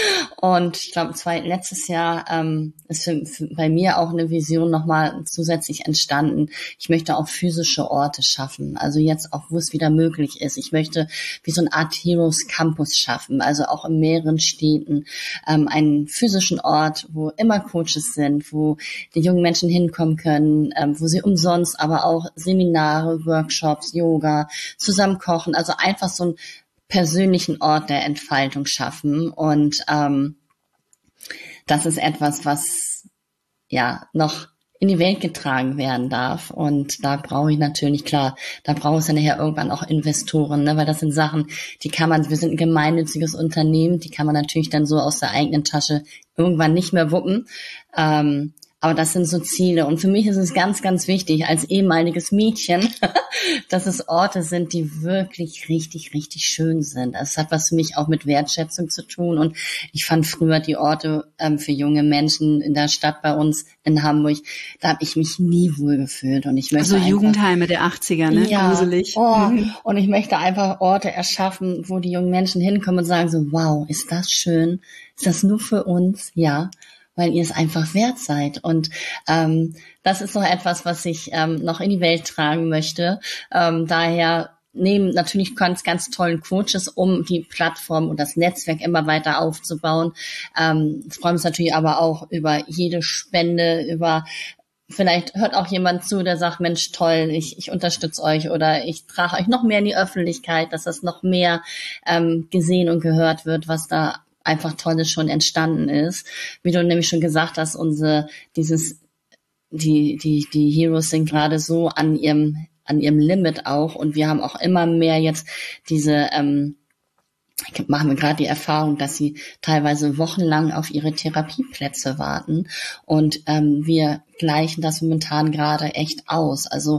Und ich glaube, letztes Jahr ist bei mir auch eine Vision nochmal zusätzlich entstanden. Ich möchte auch physische Orte schaffen, also jetzt auch, wo es wieder möglich ist. Ich möchte wie so eine Art Heroes Campus schaffen, also auch in mehreren Städten einen physischen Ort, wo immer Coaches sind, wo die jungen Menschen hinkommen können, wo sie umsonst aber auch Seminare, Workshops, Yoga, zusammen kochen, also einfach so ein persönlichen Ort der Entfaltung schaffen. Und das ist etwas, was ja noch in die Welt getragen werden darf. Und da brauche ich natürlich, klar, da brauche ich dann nachher irgendwann auch Investoren, ne? Weil das sind Sachen, wir sind ein gemeinnütziges Unternehmen, die kann man natürlich dann so aus der eigenen Tasche irgendwann nicht mehr wuppen. Aber das sind so Ziele. Und für mich ist es ganz, ganz wichtig, als ehemaliges Mädchen, dass es Orte sind, die wirklich richtig, richtig schön sind. Es hat was für mich auch mit Wertschätzung zu tun. Und ich fand früher die Orte für junge Menschen in der Stadt bei uns in Hamburg, da habe ich mich nie wohl gefühlt. Und ich möchte also Jugendheime der 80er, ne? Ja, gruselig. Und ich möchte einfach Orte erschaffen, wo die jungen Menschen hinkommen und sagen so, wow, ist das schön? Ist das nur für uns? Ja. Weil ihr es einfach wert seid. Und das ist noch etwas, was ich noch in die Welt tragen möchte. Daher neben natürlich ganz, ganz tollen Coaches, um die Plattform und das Netzwerk immer weiter aufzubauen. Ich freue mich natürlich aber auch über jede Spende, vielleicht hört auch jemand zu, der sagt, Mensch, toll, ich unterstütze euch oder ich trage euch noch mehr in die Öffentlichkeit, dass das noch mehr gesehen und gehört wird, was da einfach Tolles schon entstanden ist. Wie du nämlich schon gesagt hast, die Heroes sind gerade so an ihrem Limit auch, und wir haben auch immer mehr jetzt machen wir gerade die Erfahrung, dass sie teilweise wochenlang auf ihre Therapieplätze warten, und wir gleichen das momentan gerade echt aus. Also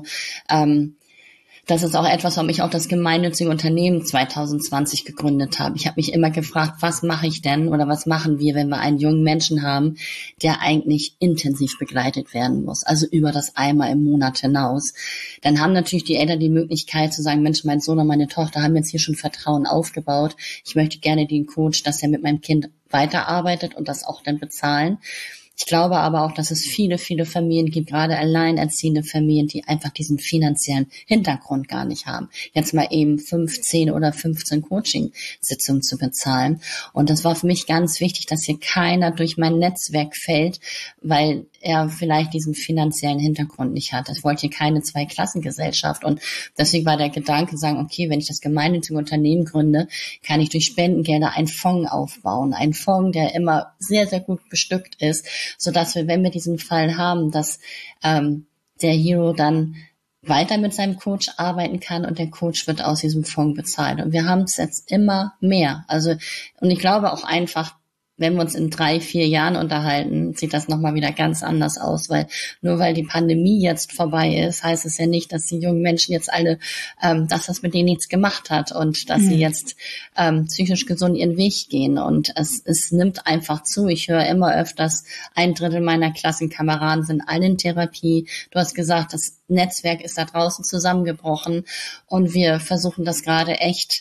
das ist auch etwas, warum ich auch das gemeinnützige Unternehmen 2020 gegründet habe. Ich habe mich immer gefragt, was mache ich denn oder was machen wir, wenn wir einen jungen Menschen haben, der eigentlich intensiv begleitet werden muss, also über das einmal im Monat hinaus. Dann haben natürlich die Eltern die Möglichkeit zu sagen, Mensch, mein Sohn und meine Tochter haben jetzt hier schon Vertrauen aufgebaut. Ich möchte gerne den Coach, dass er mit meinem Kind weiterarbeitet und das auch dann bezahlen. Ich glaube aber auch, dass es viele, viele Familien gibt, gerade alleinerziehende Familien, die einfach diesen finanziellen Hintergrund gar nicht haben. Jetzt mal eben 10 oder 15 Coaching-Sitzungen zu bezahlen. Und das war für mich ganz wichtig, dass hier keiner durch mein Netzwerk fällt, weil er vielleicht diesen finanziellen Hintergrund nicht hat. Ich wollte hier keine Zweiklassengesellschaft. Und deswegen war der Gedanke, sagen, okay, wenn ich das gemeinnützige Unternehmen gründe, kann ich durch Spendengelder einen Fonds aufbauen. Einen Fonds, der immer sehr, sehr gut bestückt ist, sodass wir, wenn wir diesen Fall haben, dass der Hero dann weiter mit seinem Coach arbeiten kann und der Coach wird aus diesem Fonds bezahlt. Und wir haben es jetzt immer mehr. Also, und ich glaube auch einfach, wenn wir uns in 3-4 Jahren unterhalten, sieht das nochmal wieder ganz anders aus, weil nur weil die Pandemie jetzt vorbei ist, heißt es ja nicht, dass die jungen Menschen jetzt alle, dass das mit denen nichts gemacht hat und dass sie jetzt psychisch gesund ihren Weg gehen. Und es nimmt einfach zu. Ich höre immer öfters, 1/3 meiner Klassenkameraden sind alle in Therapie. Du hast gesagt, das Netzwerk ist da draußen zusammengebrochen und wir versuchen das gerade echt,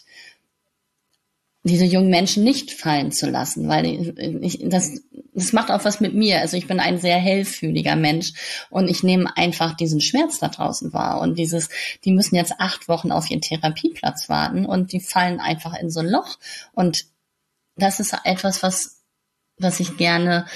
diese jungen Menschen nicht fallen zu lassen, weil das macht auch was mit mir. Also ich bin ein sehr hellfühliger Mensch und ich nehme einfach diesen Schmerz da draußen wahr und die müssen jetzt 8 Wochen auf ihren Therapieplatz warten und die fallen einfach in so ein Loch, und das ist etwas, was ich gerne,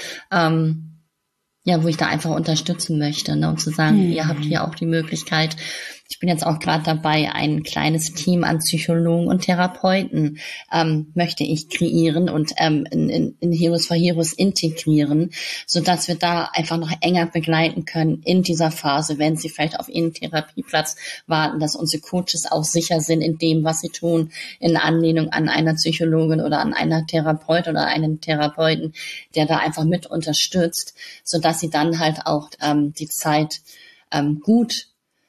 wo ich da einfach unterstützen möchte, ne, um zu sagen, ihr habt hier auch die Möglichkeit. Ich bin jetzt auch gerade dabei, ein kleines Team an Psychologen und Therapeuten möchte ich kreieren und in Heroes for Heroes integrieren, sodass wir da einfach noch enger begleiten können in dieser Phase, wenn sie vielleicht auf ihren Therapieplatz warten, dass unsere Coaches auch sicher sind in dem, was sie tun, in Anlehnung an einer Psychologin oder an einer Therapeutin oder einen Therapeuten, der da einfach mit unterstützt, sodass sie dann halt auch die Zeit gut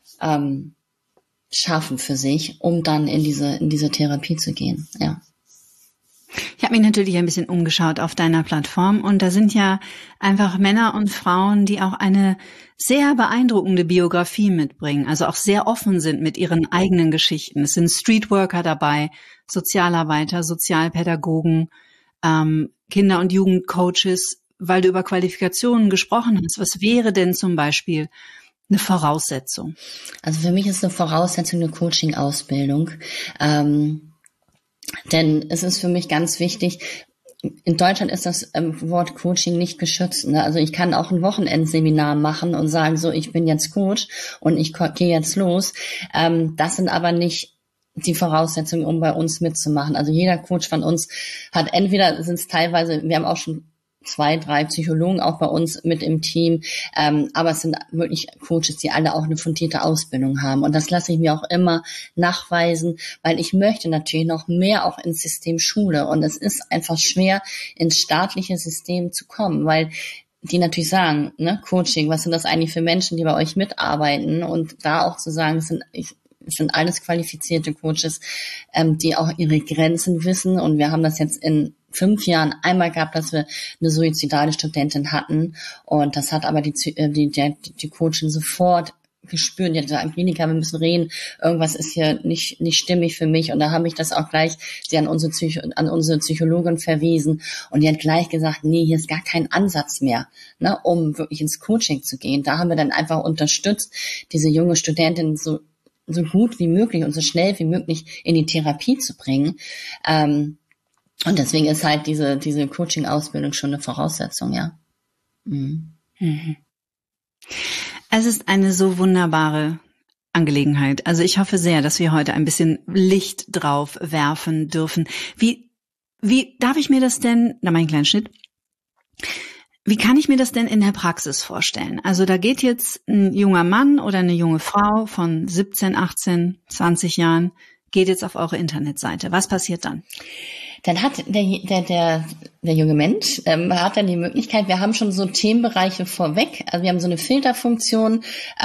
schaffen für sich, um dann in diese Therapie zu gehen. Ja. Ich habe mich natürlich ein bisschen umgeschaut auf deiner Plattform und da sind ja einfach Männer und Frauen, die auch eine sehr beeindruckende Biografie mitbringen, also auch sehr offen sind mit ihren eigenen Geschichten. Es sind Streetworker dabei, Sozialarbeiter, Sozialpädagogen, Kinder- und Jugendcoaches, weil du über Qualifikationen gesprochen hast. Was wäre denn zum Beispiel eine Voraussetzung? Also für mich ist eine Voraussetzung eine Coaching-Ausbildung. Denn es ist für mich ganz wichtig, in Deutschland ist das Wort Coaching nicht geschützt. Ne? Also ich kann auch ein Wochenendseminar machen und sagen, so, ich bin jetzt Coach und ich gehe jetzt los. Das sind aber nicht die Voraussetzungen, um bei uns mitzumachen. Also jeder Coach von uns hat entweder, sind es teilweise, wir haben auch schon 2, 3 Psychologen auch bei uns mit im Team, aber es sind wirklich Coaches, die alle auch eine fundierte Ausbildung haben. Und das lasse ich mir auch immer nachweisen, weil ich möchte natürlich noch mehr auch ins System Schule. Und es ist einfach schwer, ins staatliche System zu kommen, weil die natürlich sagen, ne, Coaching, was sind das eigentlich für Menschen, die bei euch mitarbeiten? Und da auch zu sagen, es sind alles qualifizierte Coaches, die auch ihre Grenzen wissen. Und wir haben das jetzt in 5 Jahren einmal gehabt, dass wir eine suizidale Studentin hatten. Und das hat aber die Coachin sofort gespürt. Die hat gesagt, Angelika, wir müssen reden. Irgendwas ist hier nicht stimmig für mich. Und da habe ich das auch gleich an unsere Psychologin verwiesen. Und die hat gleich gesagt, nee, hier ist gar kein Ansatz mehr, ne, um wirklich ins Coaching zu gehen. Da haben wir dann einfach unterstützt, diese junge Studentin so gut wie möglich und so schnell wie möglich in die Therapie zu bringen. Und deswegen ist halt diese Coaching-Ausbildung schon eine Voraussetzung, ja. Mhm. Es ist eine so wunderbare Angelegenheit. Also ich hoffe sehr, dass wir heute ein bisschen Licht drauf werfen dürfen. Wie darf ich mir das denn, da mache ich einen kleinen Schnitt, wie kann ich mir das denn in der Praxis vorstellen? Also da geht jetzt ein junger Mann oder eine junge Frau von 17, 18, 20 Jahren, geht jetzt auf eure Internetseite. Was passiert dann? Dann hat der junge Mensch hat dann die Möglichkeit, wir haben schon so Themenbereiche vorweg, also wir haben so eine Filterfunktion,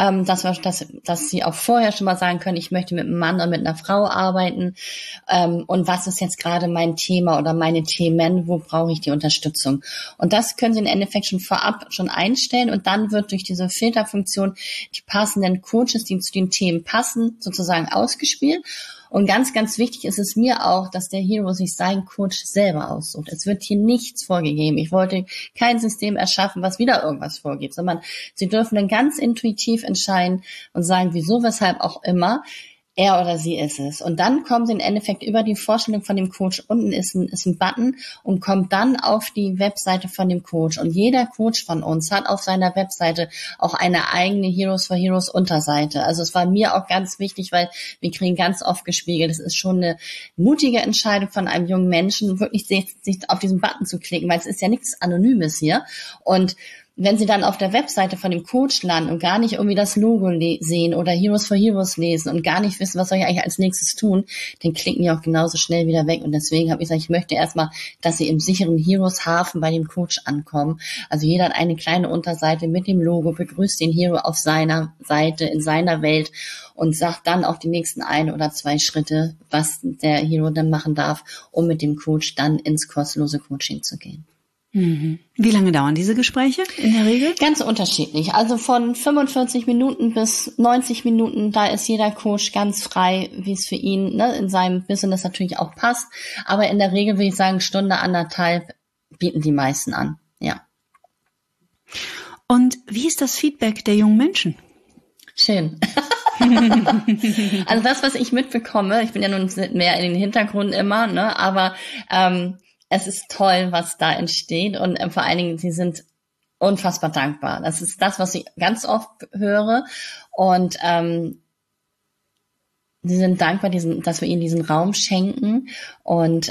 dass sie auch vorher schon mal sagen können, ich möchte mit einem Mann oder mit einer Frau arbeiten, und was ist jetzt gerade mein Thema oder meine Themen, wo brauche ich die Unterstützung? Und das können Sie im Endeffekt schon vorab schon einstellen und dann wird durch diese Filterfunktion die passenden Coaches, die zu den Themen passen, sozusagen ausgespielt. Und ganz, ganz wichtig ist es mir auch, dass der Hero sich seinen Coach selber aussucht. Es wird hier nichts vorgegeben. Ich wollte kein System erschaffen, was wieder irgendwas vorgibt, sondern Sie dürfen dann ganz intuitiv entscheiden und sagen, wieso, weshalb auch immer, er oder sie ist es. Und dann kommen Sie im Endeffekt über die Vorstellung von dem Coach. Unten ist ein Button und kommt dann auf die Webseite von dem Coach. Und jeder Coach von uns hat auf seiner Webseite auch eine eigene Heroes for Heroes Unterseite. Also es war mir auch ganz wichtig, weil wir kriegen ganz oft gespiegelt, es ist schon eine mutige Entscheidung von einem jungen Menschen, wirklich sich auf diesen Button zu klicken, weil es ist ja nichts Anonymes hier. Und wenn Sie dann auf der Webseite von dem Coach landen und gar nicht irgendwie das Logo sehen oder Heroes for Heroes lesen und gar nicht wissen, was soll ich eigentlich als nächstes tun, dann klicken die auch genauso schnell wieder weg. Und deswegen habe ich gesagt, ich möchte erstmal, dass Sie im sicheren Heroes-Hafen bei dem Coach ankommen. Also jeder hat eine kleine Unterseite mit dem Logo, begrüßt den Hero auf seiner Seite, in seiner Welt und sagt dann auch die nächsten 1 oder 2 Schritte, was der Hero dann machen darf, um mit dem Coach dann ins kostenlose Coaching zu gehen. Wie lange dauern diese Gespräche in der Regel? Ganz unterschiedlich. Also von 45 Minuten bis 90 Minuten, da ist jeder Coach ganz frei, wie es für ihn, ne, in seinem Business natürlich auch passt. Aber in der Regel würde ich sagen, 1,5 Stunden bieten die meisten an. Ja. Und wie ist das Feedback der jungen Menschen? Schön. Also das, was ich mitbekomme, ich bin ja nun mehr in den Hintergrund immer, ne, aber es ist toll, was da entsteht und vor allen Dingen, sie sind unfassbar dankbar. Das ist das, was ich ganz oft höre und sie sind dankbar, dass wir ihnen diesen Raum schenken und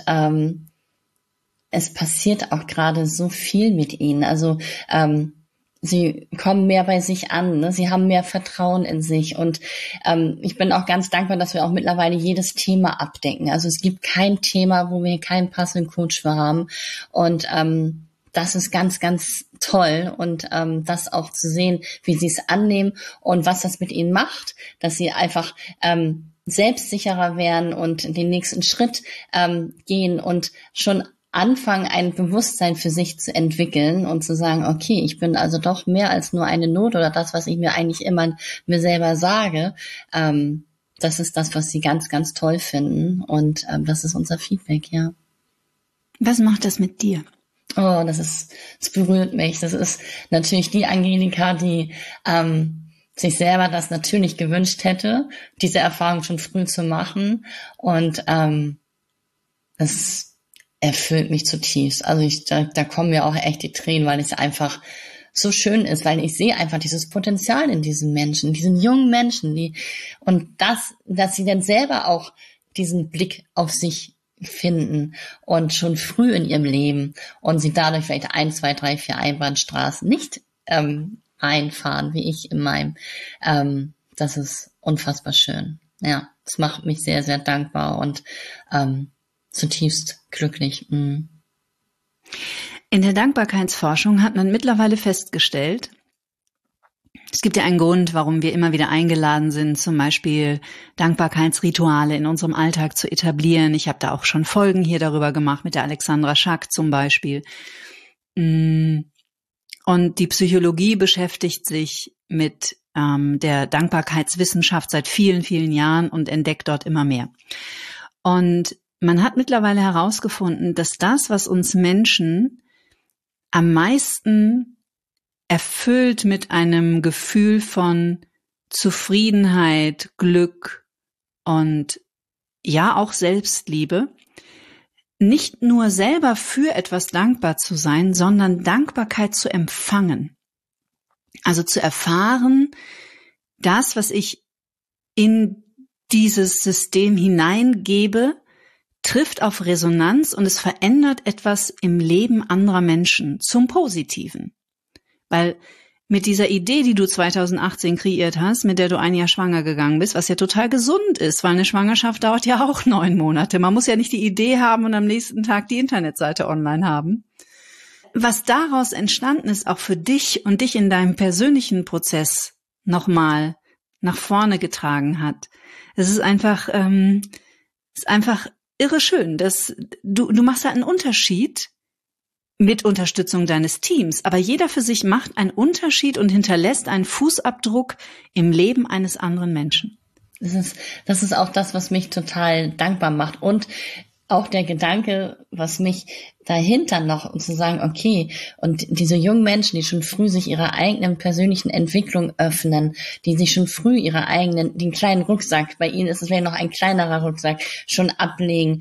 es passiert auch gerade so viel mit ihnen. Also sie kommen mehr bei sich an, ne? Sie haben mehr Vertrauen in sich und ich bin auch ganz dankbar, dass wir auch mittlerweile jedes Thema abdecken. Also es gibt kein Thema, wo wir keinen passenden Coach für haben und das ist ganz, ganz toll und das auch zu sehen, wie sie es annehmen und was das mit ihnen macht, dass sie einfach selbstsicherer werden und den nächsten Schritt gehen und schon anfangen, ein Bewusstsein für sich zu entwickeln und zu sagen, okay, ich bin also doch mehr als nur eine Not oder das, was ich mir eigentlich immer mir selber sage. Das ist das, was sie ganz, ganz toll finden und das ist unser Feedback, ja. Was macht das mit dir? Oh, es berührt mich. Das ist natürlich die Angelika, die sich selber das natürlich gewünscht hätte, diese Erfahrung schon früh zu machen. Und es erfüllt mich zutiefst. Also da kommen mir auch echt die Tränen, weil es einfach so schön ist, weil ich sehe einfach dieses Potenzial in diesen Menschen, diesen jungen Menschen, dass sie dann selber auch diesen Blick auf sich finden und schon früh in ihrem Leben und sie dadurch vielleicht 1, 2, 3, 4 Einbahnstraßen nicht einfahren, wie ich in meinem. Das ist unfassbar schön. Ja, das macht mich sehr, sehr dankbar und zutiefst glücklich. Mm. In der Dankbarkeitsforschung hat man mittlerweile festgestellt, es gibt ja einen Grund, warum wir immer wieder eingeladen sind, zum Beispiel Dankbarkeitsrituale in unserem Alltag zu etablieren. Ich habe da auch schon Folgen hier darüber gemacht, mit der Alexandra Schack zum Beispiel. Und die Psychologie beschäftigt sich mit der Dankbarkeitswissenschaft seit vielen, vielen Jahren und entdeckt dort immer mehr. Und man hat mittlerweile herausgefunden, dass das, was uns Menschen am meisten erfüllt mit einem Gefühl von Zufriedenheit, Glück und ja auch Selbstliebe, nicht nur selber für etwas dankbar zu sein, sondern Dankbarkeit zu empfangen. Also zu erfahren, das, was ich in dieses System hineingebe, trifft auf Resonanz und es verändert etwas im Leben anderer Menschen zum Positiven. Weil mit dieser Idee, die du 2018 kreiert hast, mit der du ein Jahr schwanger gegangen bist, was ja total gesund ist, weil eine Schwangerschaft dauert ja auch 9 Monate. Man muss ja nicht die Idee haben und am nächsten Tag die Internetseite online haben. Was daraus entstanden ist, auch für dich und dich in deinem persönlichen Prozess nochmal nach vorne getragen hat, es ist einfach irre schön, dass du machst halt einen Unterschied mit Unterstützung deines Teams, aber jeder für sich macht einen Unterschied und hinterlässt einen Fußabdruck im Leben eines anderen Menschen. Das ist auch das, was mich total dankbar macht und auch der Gedanke, was mich dahinter noch, um zu sagen, okay, und diese jungen Menschen, die schon früh sich ihrer eigenen persönlichen Entwicklung öffnen, die sich schon früh den kleinen Rucksack, bei ihnen ist es vielleicht noch ein kleinerer Rucksack, schon ablegen.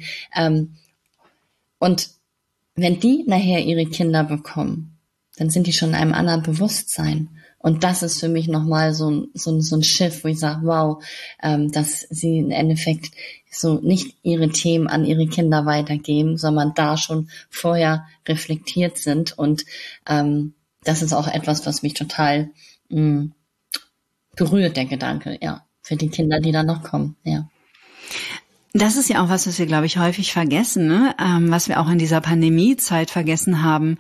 Und wenn die nachher ihre Kinder bekommen, dann sind die schon in einem anderen Bewusstsein. Und das ist für mich nochmal so ein Schiff, wo ich sage, wow, dass sie im Endeffekt so nicht ihre Themen an ihre Kinder weitergeben, sondern da schon vorher reflektiert sind. Und das ist auch etwas, was mich total berührt, der Gedanke, ja, für die Kinder, die da noch kommen, ja. Das ist ja auch was wir, glaube ich, häufig vergessen, ne? Was wir auch in dieser Pandemiezeit vergessen haben.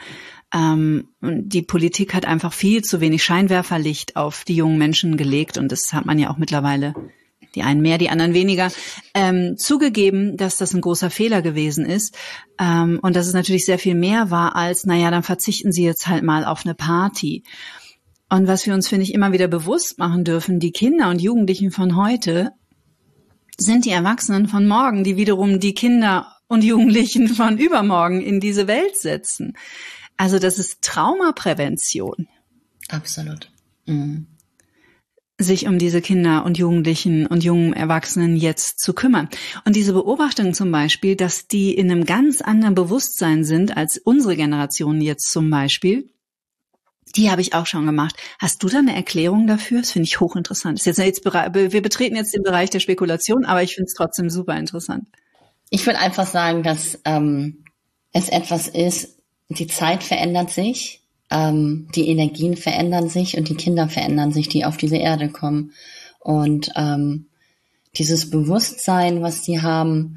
Die Politik hat einfach viel zu wenig Scheinwerferlicht auf die jungen Menschen gelegt und das hat man ja auch mittlerweile, die einen mehr, die anderen weniger, zugegeben, dass das ein großer Fehler gewesen ist und dass es natürlich sehr viel mehr war als, dann verzichten Sie jetzt halt mal auf eine Party. Und was wir uns, finde ich, immer wieder bewusst machen dürfen, die Kinder und Jugendlichen von heute sind die Erwachsenen von morgen, die wiederum die Kinder und Jugendlichen von übermorgen in diese Welt setzen. Also das ist Traumaprävention. Absolut. Mhm. Sich um diese Kinder und Jugendlichen und jungen Erwachsenen jetzt zu kümmern. Und diese Beobachtung zum Beispiel, dass die in einem ganz anderen Bewusstsein sind als unsere Generation jetzt zum Beispiel, die habe ich auch schon gemacht. Hast du da eine Erklärung dafür? Das finde ich hochinteressant. Wir betreten jetzt den Bereich der Spekulation, aber ich finde es trotzdem super interessant. Ich würde einfach sagen, dass es etwas ist, die Zeit verändert sich, die Energien verändern sich und die Kinder verändern sich, die auf diese Erde kommen. Und dieses Bewusstsein, was die haben,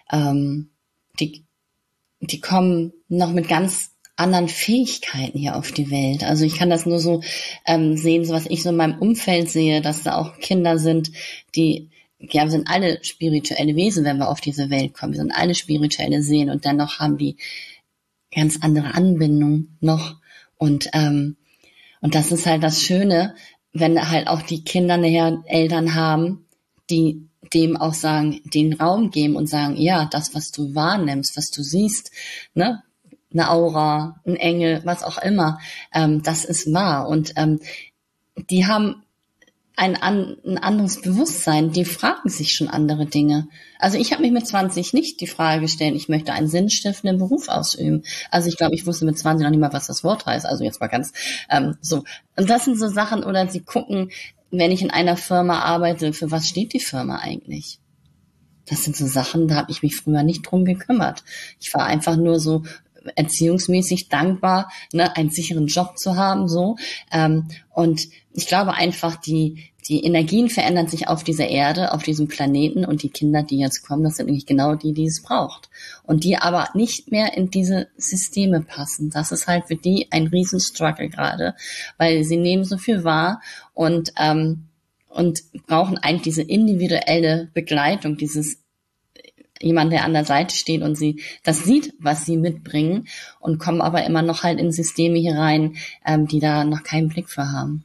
die kommen noch mit ganz anderen Fähigkeiten hier auf die Welt. Also ich kann das nur so sehen, so was ich so in meinem Umfeld sehe, dass da auch Kinder sind, wir sind alle spirituelle Wesen, wenn wir auf diese Welt kommen. Wir sind alle spirituelle Seelen und dennoch haben die ganz andere Anbindung noch. Und das ist halt das Schöne, wenn halt auch die Kinder nachher Eltern haben, die dem auch sagen, den Raum geben und sagen, ja, das, was du wahrnimmst, was du siehst, ne, eine Aura, ein Engel, was auch immer. Das ist wahr. Und die haben ein anderes Bewusstsein, die fragen sich schon andere Dinge. Also ich habe mich mit 20 nicht die Frage gestellt, ich möchte einen sinnstiftenden Beruf ausüben. Also ich glaube, ich wusste mit 20 noch nicht mal, was das Wort heißt. Also jetzt mal ganz so. Und das sind so Sachen, oder sie gucken, wenn ich in einer Firma arbeite, für was steht die Firma eigentlich? Das sind so Sachen, da habe ich mich früher nicht drum gekümmert. Ich war einfach nur so erziehungsmäßig dankbar, einen sicheren Job zu haben, so. Und ich glaube einfach, die Energien verändern sich auf dieser Erde, auf diesem Planeten, und die Kinder, die jetzt kommen, das sind eigentlich genau die es braucht. Und die aber nicht mehr in diese Systeme passen. Das ist halt für die ein Riesenstruggle gerade, weil sie nehmen so viel wahr und brauchen eigentlich diese individuelle Begleitung, dieses jemand, der an der Seite steht und sie das sieht, was sie mitbringen, und kommen aber immer noch halt in Systeme hier rein, die da noch keinen Blick für haben.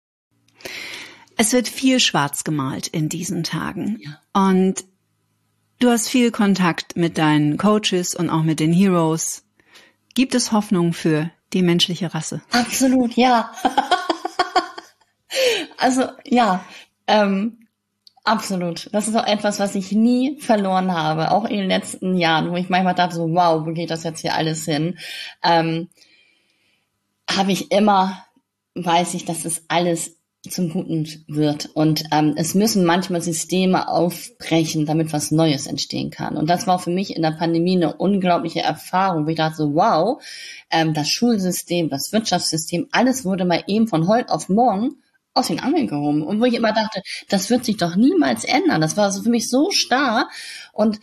Es wird viel schwarz gemalt in diesen Tagen. Ja. Und du hast viel Kontakt mit deinen Coaches und auch mit den Heroes. Gibt es Hoffnung für die menschliche Rasse? Absolut, ja. Also, ja, absolut. Das ist auch etwas, was ich nie verloren habe, auch in den letzten Jahren, wo ich manchmal dachte so, wow, wo geht das jetzt hier alles hin? Habe ich immer, weiß ich, dass es alles zum Guten wird. Und es müssen manchmal Systeme aufbrechen, damit was Neues entstehen kann. Und das war für mich in der Pandemie eine unglaubliche Erfahrung, wo ich dachte so, wow, das Schulsystem, das Wirtschaftssystem, alles wurde mal eben von heute auf morgen aus den Angeln gehoben. Und wo ich immer dachte, das wird sich doch niemals ändern. Das war also für mich so starr. Und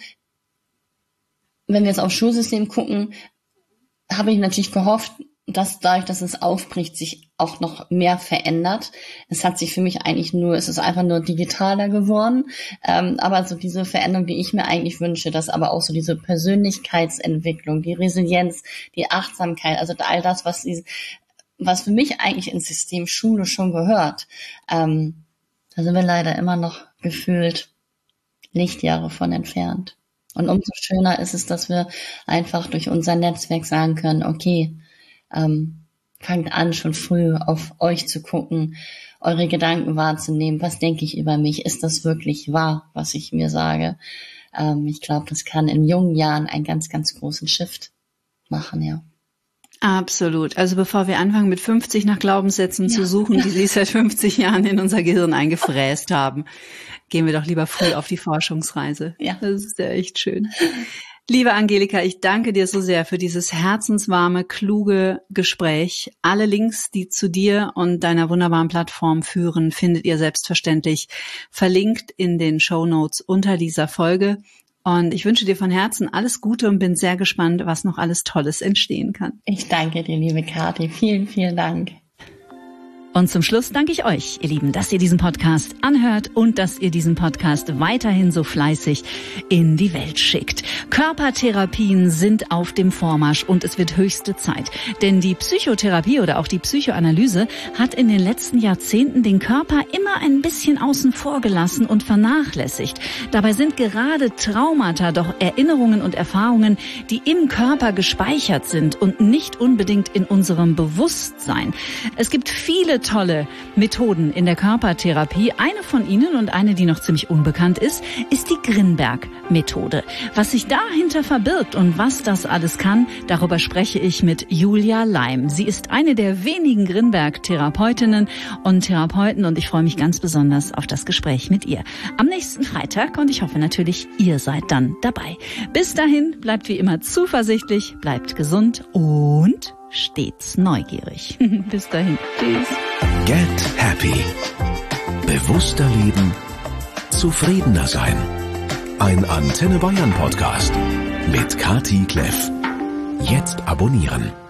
wenn wir jetzt aufs Schulsystem gucken, habe ich natürlich gehofft, dass dadurch, dass es aufbricht, sich auch noch mehr verändert. Es hat sich für mich es ist einfach nur digitaler geworden. Aber so diese Veränderung, die ich mir eigentlich wünsche, dass aber auch so diese Persönlichkeitsentwicklung, die Resilienz, die Achtsamkeit, also all das, was für mich eigentlich ins System Schule schon gehört, da sind wir leider immer noch gefühlt Lichtjahre von entfernt. Und umso schöner ist es, dass wir einfach durch unser Netzwerk sagen können, okay, fangt an, schon früh auf euch zu gucken, eure Gedanken wahrzunehmen. Was denke ich über mich? Ist das wirklich wahr, was ich mir sage? Ich glaube, das kann in jungen Jahren einen ganz, ganz großen Shift machen, ja. Absolut. Also bevor wir anfangen, mit 50 nach Glaubenssätzen zu suchen, die sich seit 50 Jahren in unser Gehirn eingefräst haben, gehen wir doch lieber früh auf die Forschungsreise. Ja. Das ist ja echt schön. Liebe Angelika, ich danke dir so sehr für dieses herzenswarme, kluge Gespräch. Alle Links, die zu dir und deiner wunderbaren Plattform führen, findet ihr selbstverständlich verlinkt in den Shownotes unter dieser Folge. Und ich wünsche dir von Herzen alles Gute und bin sehr gespannt, was noch alles Tolles entstehen kann. Ich danke dir, liebe Kathi. Vielen, vielen Dank. Und zum Schluss danke ich euch, ihr Lieben, dass ihr diesen Podcast anhört und dass ihr diesen Podcast weiterhin so fleißig in die Welt schickt. Körpertherapien sind auf dem Vormarsch und es wird höchste Zeit. Denn die Psychotherapie oder auch die Psychoanalyse hat in den letzten Jahrzehnten den Körper immer ein bisschen außen vor gelassen und vernachlässigt. Dabei sind gerade Traumata doch Erinnerungen und Erfahrungen, die im Körper gespeichert sind und nicht unbedingt in unserem Bewusstsein. Es gibt viele tolle Methoden in der Körpertherapie. Eine von ihnen und eine, die noch ziemlich unbekannt ist die Grinberg-Methode. Was sich dahinter verbirgt und was das alles kann, darüber spreche ich mit Julia Leim. Sie ist eine der wenigen Grinberg-Therapeutinnen und Therapeuten und ich freue mich ganz besonders auf das Gespräch mit ihr am nächsten Freitag und ich hoffe natürlich, ihr seid dann dabei. Bis dahin, bleibt wie immer zuversichtlich, bleibt gesund und stets neugierig. Bis dahin. Tschüss. Get Happy. Bewusster leben, zufriedener sein. Ein Antenne Bayern Podcast mit Kathi Kleff. Jetzt abonnieren.